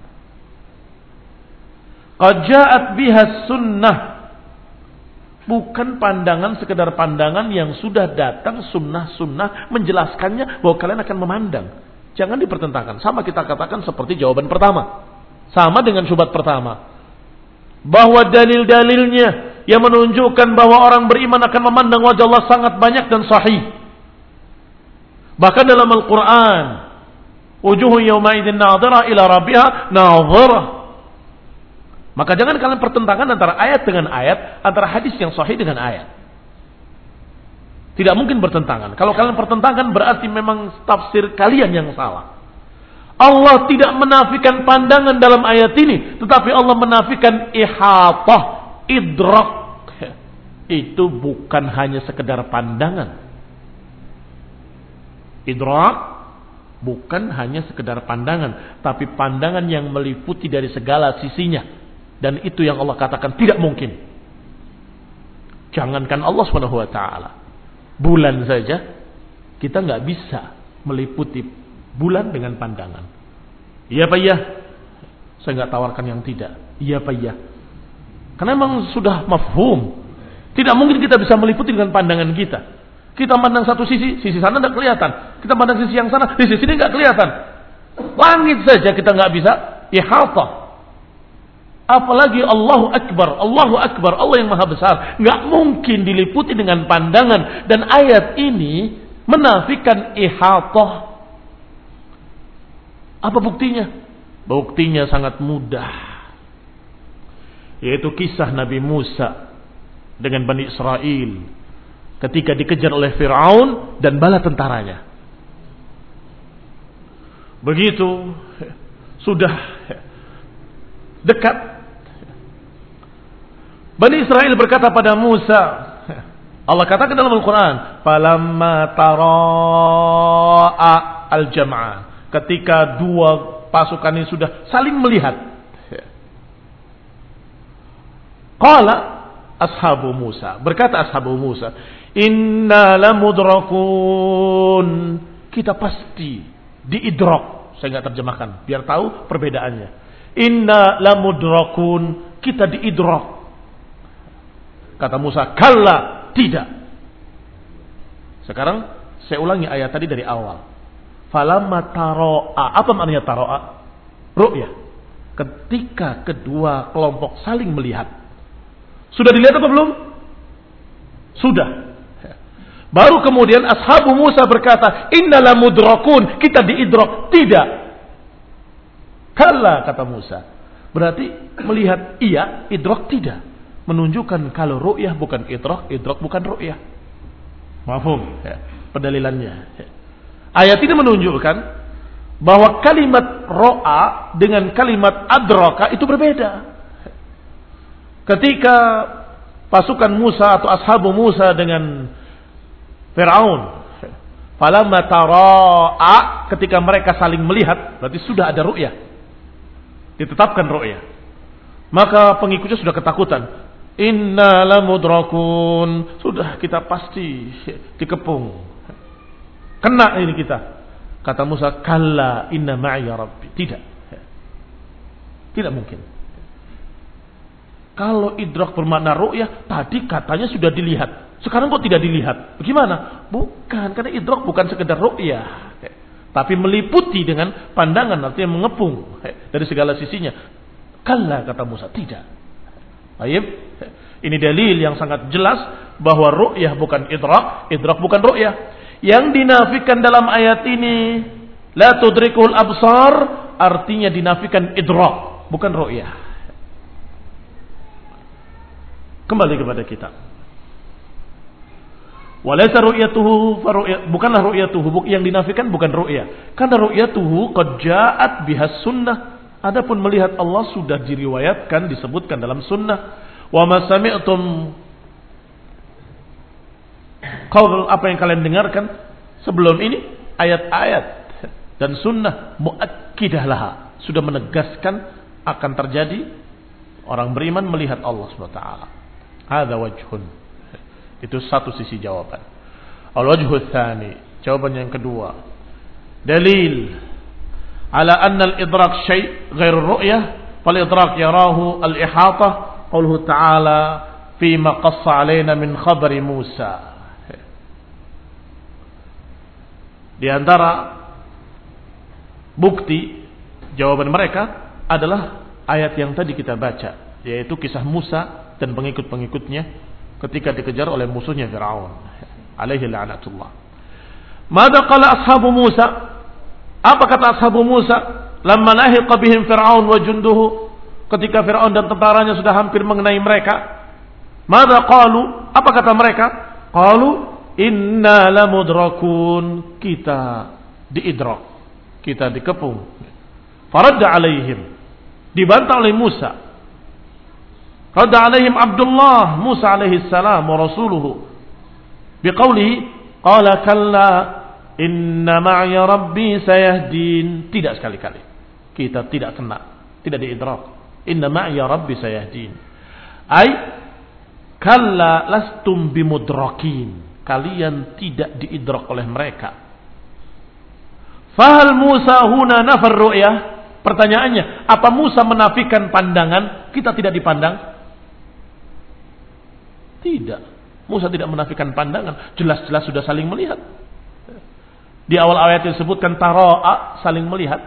Qad ja'at biha sunnah, bukan pandangan sekadar pandangan yang sudah datang sunnah-sunnah menjelaskannya bahwa kalian akan memandang. Jangan dipertentangkan. Sama kita katakan seperti jawaban pertama. Sama dengan syubhat pertama. Bahwa dalil-dalilnya yang menunjukkan bahwa orang beriman akan memandang wajah Allah sangat banyak dan sahih. Bahkan dalam Al-Quran, wujuhun yawma'idin nadhirah ila rabbiha nadhirah. Maka jangan kalian pertentangkan antara ayat dengan ayat, antara hadis yang sahih dengan ayat. Tidak mungkin bertentangan. Kalau kalian pertentangkan berarti memang tafsir kalian yang salah. Allah tidak menafikan pandangan dalam ayat ini, tetapi Allah menafikan ihatah, idrak. Itu bukan hanya sekedar pandangan. Idrak bukan hanya sekedar pandangan, tapi pandangan yang meliputi dari segala sisinya. Dan itu yang Allah katakan tidak mungkin. Jangankan Allah subhanahu wa ta'ala, bulan saja kita nggak bisa meliputi bulan dengan pandangan. Iya Pak ya, saya nggak tawarkan yang tidak. Iya Pak ya, karena memang sudah mafhum. Tidak mungkin kita bisa meliputi dengan pandangan kita. Kita pandang satu sisi, sisi sana nggak kelihatan. Kita pandang sisi yang sana, sisi sini nggak kelihatan. Langit saja kita nggak bisa ihatah. Apalagi Allahu Akbar, Allahu Akbar, Allah yang maha besar. Nggak mungkin diliputi dengan pandangan. Dan ayat ini menafikan ihatah. Apa buktinya? Buktinya sangat mudah. Yaitu kisah Nabi Musa dengan Bani Israel. Ketika dikejar oleh Fir'aun dan bala tentaranya. Begitu sudah dekat, Bani Israel berkata pada Musa, Allah katakan dalam Al-Quran, falamma tara'a al-jam'an, ketika dua pasukan ini sudah saling melihat, qala ashabu Musa, berkata ashabu Musa, inna lamudrakun, kita pasti diidrak. Saya nggak terjemahkan biar tahu perbedaannya. Inna lamudrakun, kita diidrak. Kata Musa, kalla, tidak. Sekarang saya ulangi ayat tadi dari awal. Falamma taro'a, apa maknanya taro'a? Ru'yah. Ketika kedua kelompok saling melihat. Sudah dilihat apa belum? Sudah. Baru kemudian ashabu Musa berkata, innala mudrakun, kita diidrak. Tidak. Kalla, kata Musa. Berarti melihat iya, idrak tidak. Menunjukkan kalau ru'yah bukan idrak, idrak bukan ru'yah. Mafhum ya, pendalilannya. Ya. Ayat ini menunjukkan bahwa kalimat ro'a dengan kalimat adraka itu berbeda. Ketika pasukan Musa atau ashabu Musa dengan Fir'aun. Falamma tara'a, ketika mereka saling melihat, berarti sudah ada ru'yah. Ditetapkan ru'yah. Maka pengikutnya sudah ketakutan. Inna lamudrakun. Sudah kita pasti dikepung. Kena ini kita. Kata Musa, kalla inna ma'iya rabbi. Tidak. Tidak mungkin. Kalau idrak bermakna ru'yah, tadi katanya sudah dilihat. Sekarang kok tidak dilihat? Bagaimana? Bukan, karena idrak bukan sekedar ru'yah. Tapi meliputi dengan pandangan, artinya mengepung dari segala sisinya. Kalla, kata Musa, tidak. Baik. Ini dalil yang sangat jelas bahwa ru'yah bukan idrak, idrak bukan ru'yah. Yang dinafikan dalam ayat ini, la tudrikul absar, artinya dinafikan idrak, bukan ru'yah. Kembali kepada kita. Walaysa ru'yatuhu faru'ya, bukanlah ru'yatuhu, yang dinafikan bukan ru'yah. Karena ru'yatuhu qad ja'at bihas sunnah. Adapun melihat Allah sudah diriwayatkan, disebutkan dalam sunnah. Wa ma sami'tum, qaul, apa yang kalian dengarkan sebelum ini, ayat-ayat dan sunnah muakkidah laha, sudah menegaskan akan terjadi orang beriman melihat Allah subhanahu wa taala. Hadza wajhun. Itu satu sisi jawaban. Al-wajhu tsani, jawaban yang kedua. Dalil ala anna al-idrak syai' ghair ru'yah, fal idrak yarahu al-ihata, qauluhu ta'ala fi ma qassa 'alaina min khabari Musa. Di antara bukti jawaban mereka adalah ayat yang tadi kita baca, yaitu kisah Musa dan pengikut-pengikutnya ketika dikejar oleh musuhnya Fir'aun alaihi la'natullah. Mada qala ashabu Musa? Apa kata ashabu Musa lamma lahiqa bihim Fir'aun wa junduhu, ketika Fir'aun dan tentaranya sudah hampir mengenai mereka? Mada qalu? Apa kata mereka? Qalu inna lamudrakun, kita diidrak, kita dikepung. Faradda alaihim, dibantah oleh Musa. Radda alaihim Abdullah Musa alaihi salam wa rasuluhu biqaulihi qala kalla inna ma'iya rabbi sayahdin. Tidak sekali-kali kita tidak kena, tidak diidrak. Inna ma'iya rabbi sayahdin, ay kalla lastum bimudrakin, kalian tidak diidrak oleh mereka. Fahal Musa huna nafar ru'yah? Pertanyaannya, apa Musa menafikan pandangan? Kita tidak dipandang? Tidak. Musa tidak menafikan pandangan. Jelas-jelas sudah saling melihat. Di awal ayat disebutkan tara'a, saling melihat.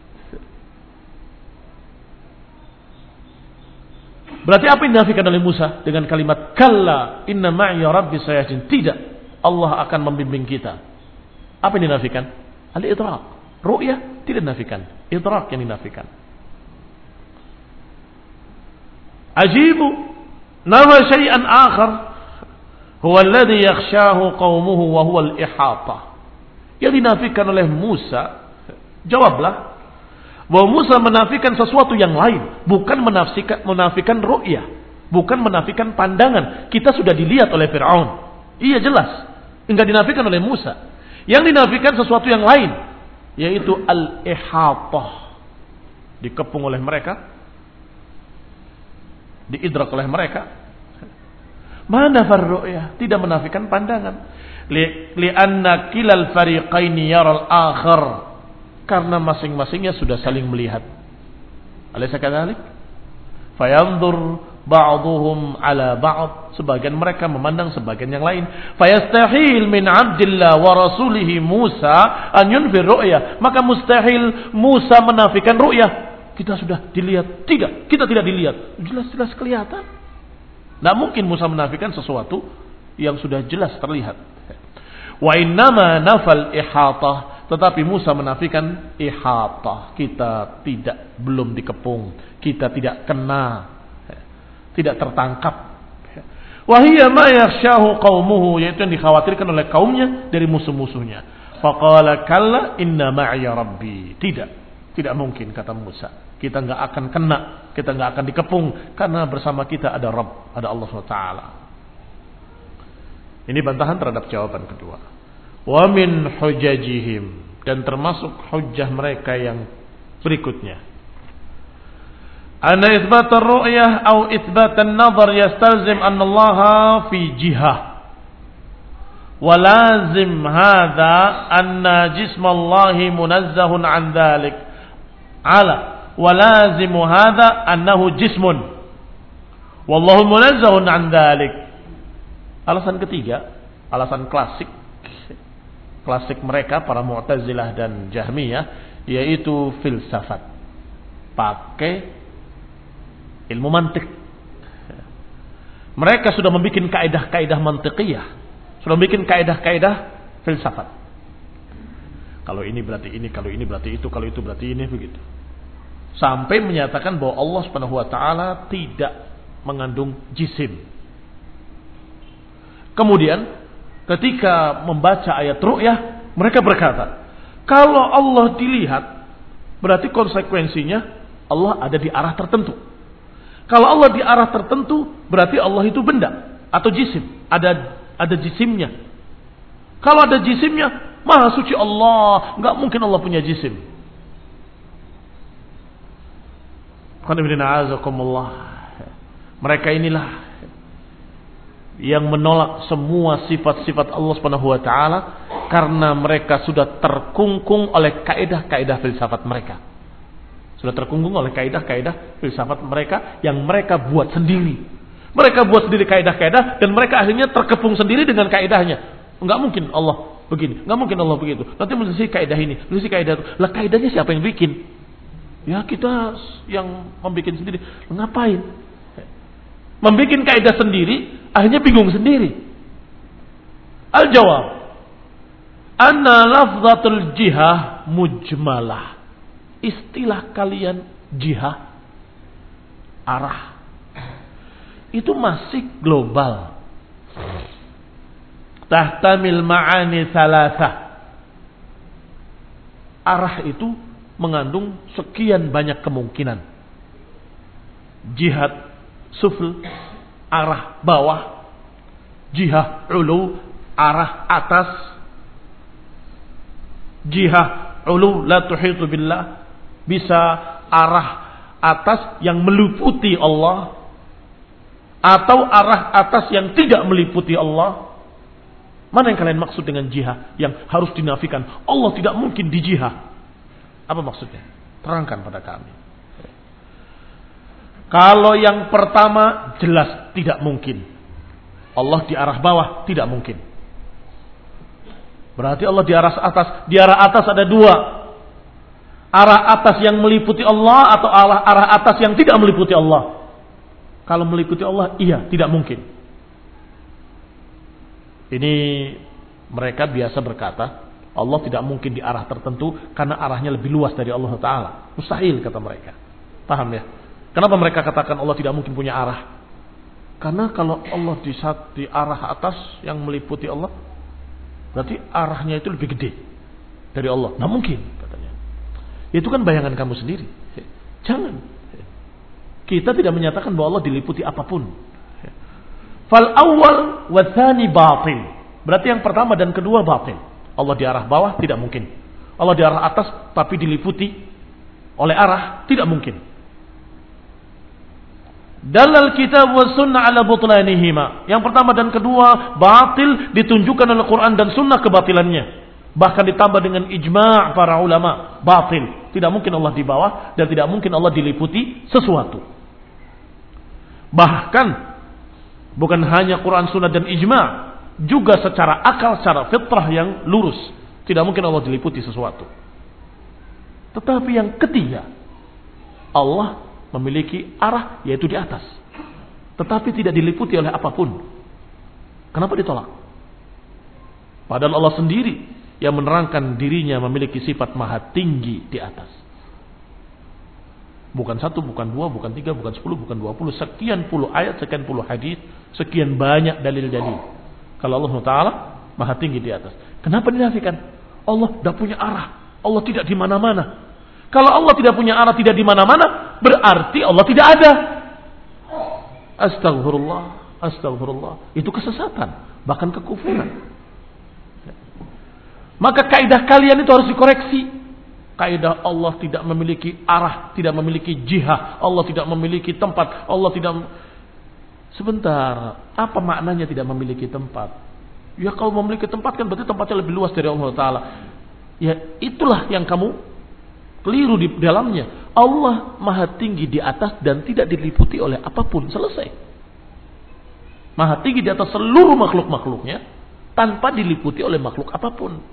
Berarti apa yang dinafikan oleh Musa dengan kalimat kalla inna ma'iya rabbi sayahdin? Tidak. Allah akan membimbing kita. Apa yang dinafikan? Al-idrak. Ru'yah tidak dinafikan. Idrak yang dinafikan. Ajibu nawa syai'an akhar huwa alladhi yakhshahu qaumuhu wa huwa al-ihata. Yang dinafikan oleh Musa, jawablah bahwa Musa menafikan sesuatu yang lain, bukan menafikan menafikan ru'yah, bukan menafikan pandangan. Kita sudah dilihat oleh Fir'aun. Iya jelas, enggak dinafikan oleh Musa. Yang dinafikan sesuatu yang lain, yaitu al-ihatah, dikepung oleh mereka, diidrak oleh mereka. Mana farru'yah? Tidak menafikan pandangan. Li li'anna kilal fariqaini yaral akhar, karena masing-masingnya sudah saling melihat. Alaysa kadzalik? Fayanzur ba'dhum ala ba'd, sebagian mereka memandang sebagian yang lain. Fayastahil min 'abdillah wa rasulihi Musa an yunfir ru'yah, maka mustahil Musa menafikan ru'yah. Kita sudah dilihat. Tidak, kita tidak dilihat. Jelas-jelas kelihatan. Tidak mungkin Musa menafikan sesuatu yang sudah jelas terlihat. Wa innama nafal ihatah, tetapi Musa menafikan ihatah. Kita tidak, belum dikepung. Kita tidak kena, tidak tertangkap. Wa hiya ma yakhshahu qaumuhu, yaitu yang dikhawatirkan oleh kaumnya dari musuh-musuhnya. Faqala kalla inna ma'iya rabbi. Tidak. Tidak mungkin, kata Musa. Kita nggak akan kena, kita nggak akan dikepung, karena bersama kita ada Rabb, ada Allah subhanahu wa taala. Ini bantahan terhadap jawaban kedua. Wa min hujajihim, dan termasuk hujjah mereka yang berikutnya. Anna itsbat ar-ru'yah atau itsbat an-nazar yastalzim anna Allah fi jihah. Wa lazim hadha anna jism Allah munazzahun an dhalik. Ala wa lazimu hadha annahu jismun. Wallahu munazzahun an dhalik. Alasan ketiga, alasan klasik klasik mereka para Mu'tazilah dan Jahmiyah, yaitu filsafat. Pakai ilmu mantik. Mereka sudah membuat kaidah-kaidah mantiqiyah, sudah membuat kaidah-kaidah filsafat. Kalau ini berarti ini, kalau ini berarti itu, kalau itu berarti ini, begitu. Sampai menyatakan bahwa Allah Subhanahu wa taala tidak mengandung jisim. Kemudian ketika membaca ayat ru'yah, mereka berkata, kalau Allah dilihat, berarti konsekuensinya Allah ada di arah tertentu. Kalau Allah di arah tertentu, berarti Allah itu benda atau jisim, ada ada jisimnya. Kalau ada jisimnya, Maha suci Allah, nggak mungkin Allah punya jisim. Mereka inilah yang menolak semua sifat-sifat Allah Subhanahu wa taala karena mereka sudah terkungkung oleh kaidah-kaidah filsafat mereka. Sudah terkungkung oleh kaidah-kaidah filsafat mereka yang mereka buat sendiri. Mereka buat sendiri kaidah-kaidah dan mereka akhirnya terkepung sendiri dengan kaidahnya. Enggak mungkin Allah begini, enggak mungkin Allah begitu. Nanti mesti kaidah ini, mesti kaidah itu. Lah kaidahnya siapa yang bikin? Ya kita yang membuat sendiri. Ngapain? Membikin kaidah sendiri, akhirnya bingung sendiri. Al-jawab, anna lafzatul jihah mujmalah. Istilah kalian jihah, arah, itu masih global. Tahtamil ma'ani salasah. Arah itu mengandung sekian banyak kemungkinan. Jihad sufl, arah bawah. Jihah ulu, arah atas. Jihah ulu la tuhitu billah, bisa arah atas yang meliputi Allah, atau arah atas yang tidak meliputi Allah. Mana yang kalian maksud dengan jihah yang harus dinafikan? Allah tidak mungkin di jihah. Apa maksudnya? Terangkan pada kami. Kalau yang pertama jelas tidak mungkin. Allah di arah bawah tidak mungkin. Berarti Allah di arah atas. Di arah atas ada dua. Arah atas yang meliputi Allah atau arah, arah atas yang tidak meliputi Allah. Kalau meliputi Allah, iya, tidak mungkin. Ini mereka biasa berkata, Allah tidak mungkin di arah tertentu karena arahnya lebih luas dari Allah Ta'ala. Mustahil, kata mereka. Paham ya? Kenapa mereka katakan Allah tidak mungkin punya arah? Karena kalau Allah di, di arah atas yang meliputi Allah, berarti arahnya itu lebih gede dari Allah. Nah mungkin, katanya. Itu kan bayangan kamu sendiri. Jangan. Kita tidak menyatakan bahwa Allah diliputi apapun. Fal awal wa tsani batil. Berarti yang pertama dan kedua batil. Allah di arah bawah tidak mungkin. Allah di arah atas tapi diliputi oleh arah tidak mungkin. Dalal kitab wa sunnah ala butlanihima. Yang pertama dan kedua batil ditunjukkan oleh Quran dan sunnah kebatilannya. Bahkan ditambah dengan ijma' para ulama, batil. Tidak mungkin Allah di bawah dan tidak mungkin Allah diliputi sesuatu. Bahkan bukan hanya Quran, sunnah dan ijma', juga secara akal, secara fitrah yang lurus. Tidak mungkin Allah diliputi sesuatu. Tetapi yang ketiga, Allah memiliki arah, yaitu di atas. Tetapi tidak diliputi oleh apapun. Kenapa ditolak? Padahal Allah sendiri yang menerangkan dirinya memiliki sifat maha tinggi di atas. Bukan satu, bukan dua, bukan tiga, bukan sepuluh, bukan dua puluh. Sekian puluh ayat, sekian puluh hadis, sekian banyak dalil-dalil. Kalau Allah Ta'ala maha tinggi di atas. Kenapa dinafikan? Allah tidak punya arah. Allah tidak di mana-mana. Kalau Allah tidak punya arah, tidak di mana-mana, berarti Allah tidak ada. Astagfirullah, astagfirullah. Itu kesesatan, bahkan kekufuran. Maka kaidah kalian itu harus dikoreksi. Kaidah Allah tidak memiliki arah, tidak memiliki jihah, Allah tidak memiliki tempat, Allah tidak. Sebentar, apa maknanya tidak memiliki tempat? Ya kalau memiliki tempat kan berarti tempatnya lebih luas dari Allah Ta'ala. Ya itulah yang kamu keliru di dalamnya. Allah maha tinggi di atas dan tidak diliputi oleh apapun. Selesai. Maha tinggi di atas seluruh makhluk-makhluknya tanpa diliputi oleh makhluk apapun.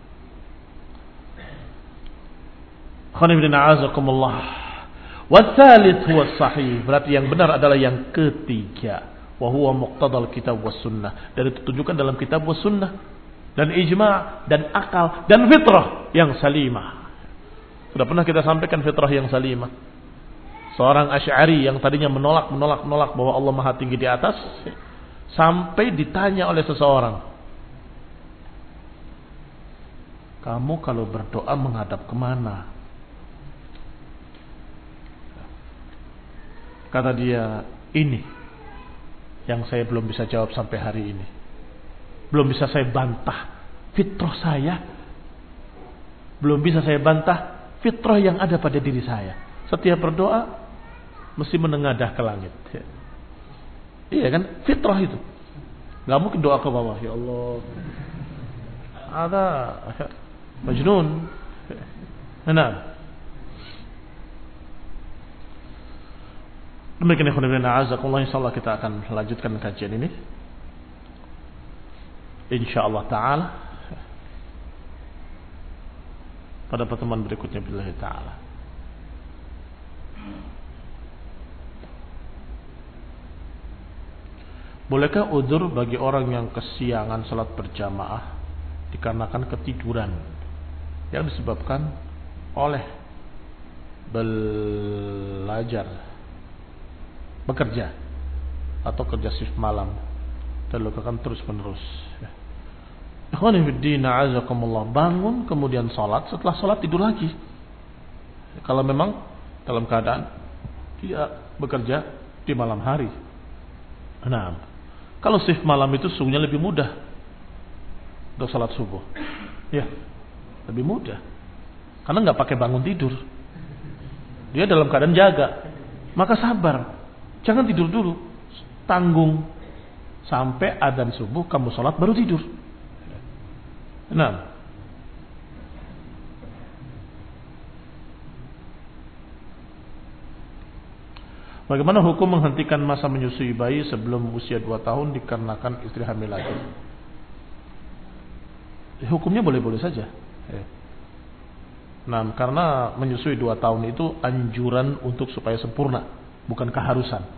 Watsalits huwa sahih. Berarti yang benar adalah yang ketiga. Wa huwa muqtadal kitab was sunnah. Dan itu tunjukkan dalam kitab was sunnah. Dan ijma' dan akal dan fitrah yang salimah. Sudah pernah kita sampaikan fitrah yang salimah. Seorang Asy'ari yang tadinya menolak, menolak, menolak bahwa Allah maha tinggi di atas. Sampai ditanya oleh seseorang. Kamu kalau berdoa menghadap kemana? Kata dia, ini yang saya belum bisa jawab sampai hari ini. Belum bisa saya bantah fitrah saya. Belum bisa saya bantah fitrah yang ada pada diri saya. Setiap berdoa mesti menengadah ke langit. Iya kan? Fitrah itu. Gak mungkin doa ke bawah. Ya Allah, ada majnun. Nah, demikian ikhwan fillah, a'azakumullah. Insyaallah kita akan lanjutkan kajian ini insyaallah taala pada pertemuan berikutnya billahi taala. Bolehkah udzur bagi orang yang kesiangan salat berjamaah dikarenakan ketiduran yang disebabkan oleh belajar, bekerja atau kerja shift malam dan lakukan terus menerus? Ikhwani fiddin, a'azakumullah. Bangun kemudian salat, setelah salat tidur lagi. Kalau memang dalam keadaan dia bekerja di malam hari. Nah, kalau shift malam itu sungguhnya lebih mudah untuk salat subuh. Ya, lebih mudah. Karena nggak pakai bangun tidur. Dia dalam keadaan jaga. Maka sabar. Jangan tidur dulu. Tanggung sampai adzan subuh kamu salat baru tidur. Nah, bagaimana hukum menghentikan masa menyusui bayi sebelum usia dua tahun dikarenakan istri hamil lagi? Hukumnya boleh-boleh saja. Nah, karena menyusui dua tahun itu anjuran untuk supaya sempurna, bukan keharusan.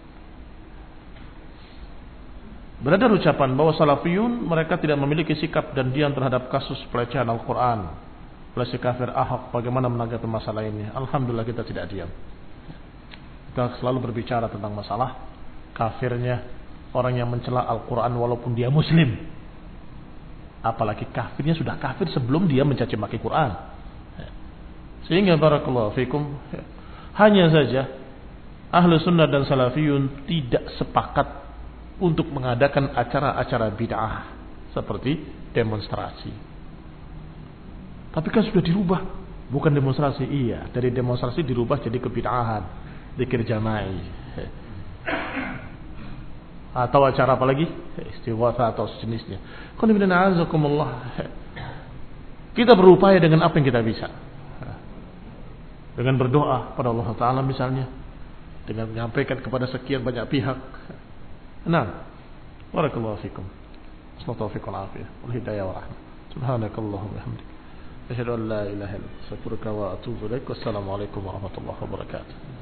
Beredar ucapan bahwa salafiyun mereka tidak memiliki sikap dan diam terhadap kasus pelecehan Al-Quran oleh si kafir Ahok. Bagaimana menanggapi masalah ini? Alhamdulillah kita tidak diam. Kita selalu berbicara tentang masalah kafirnya orang yang mencela Al-Quran walaupun dia muslim. Apalagi kafirnya sudah kafir sebelum dia mencaci maki Quran. Sehingga barakallahu fikum, hanya saja ahlu sunnah dan salafiyun tidak sepakat untuk mengadakan acara-acara bid'ah seperti demonstrasi. Tapi kan sudah dirubah, bukan demonstrasi. Iya, dari demonstrasi dirubah jadi kebid'ahan, dzikir jama'i. Atau acara apa lagi? Istighatsah atau sejenisnya. Kita berupaya dengan apa yang kita bisa. Dengan berdoa pada Allah Ta'ala misalnya, dengan menyampaikan kepada sekian banyak pihak. Nah, barakallahu fikum. Assalamualaikum warahmatullahi wabarakatuh. Wal hidayah wa rahmah. Subhanakallahumma wa bihamdika, asyhadu an la ilaha illa anta, astaghfiruka wa atubu ilaik. Wassalamu alaikum warahmatullahi wabarakatuh.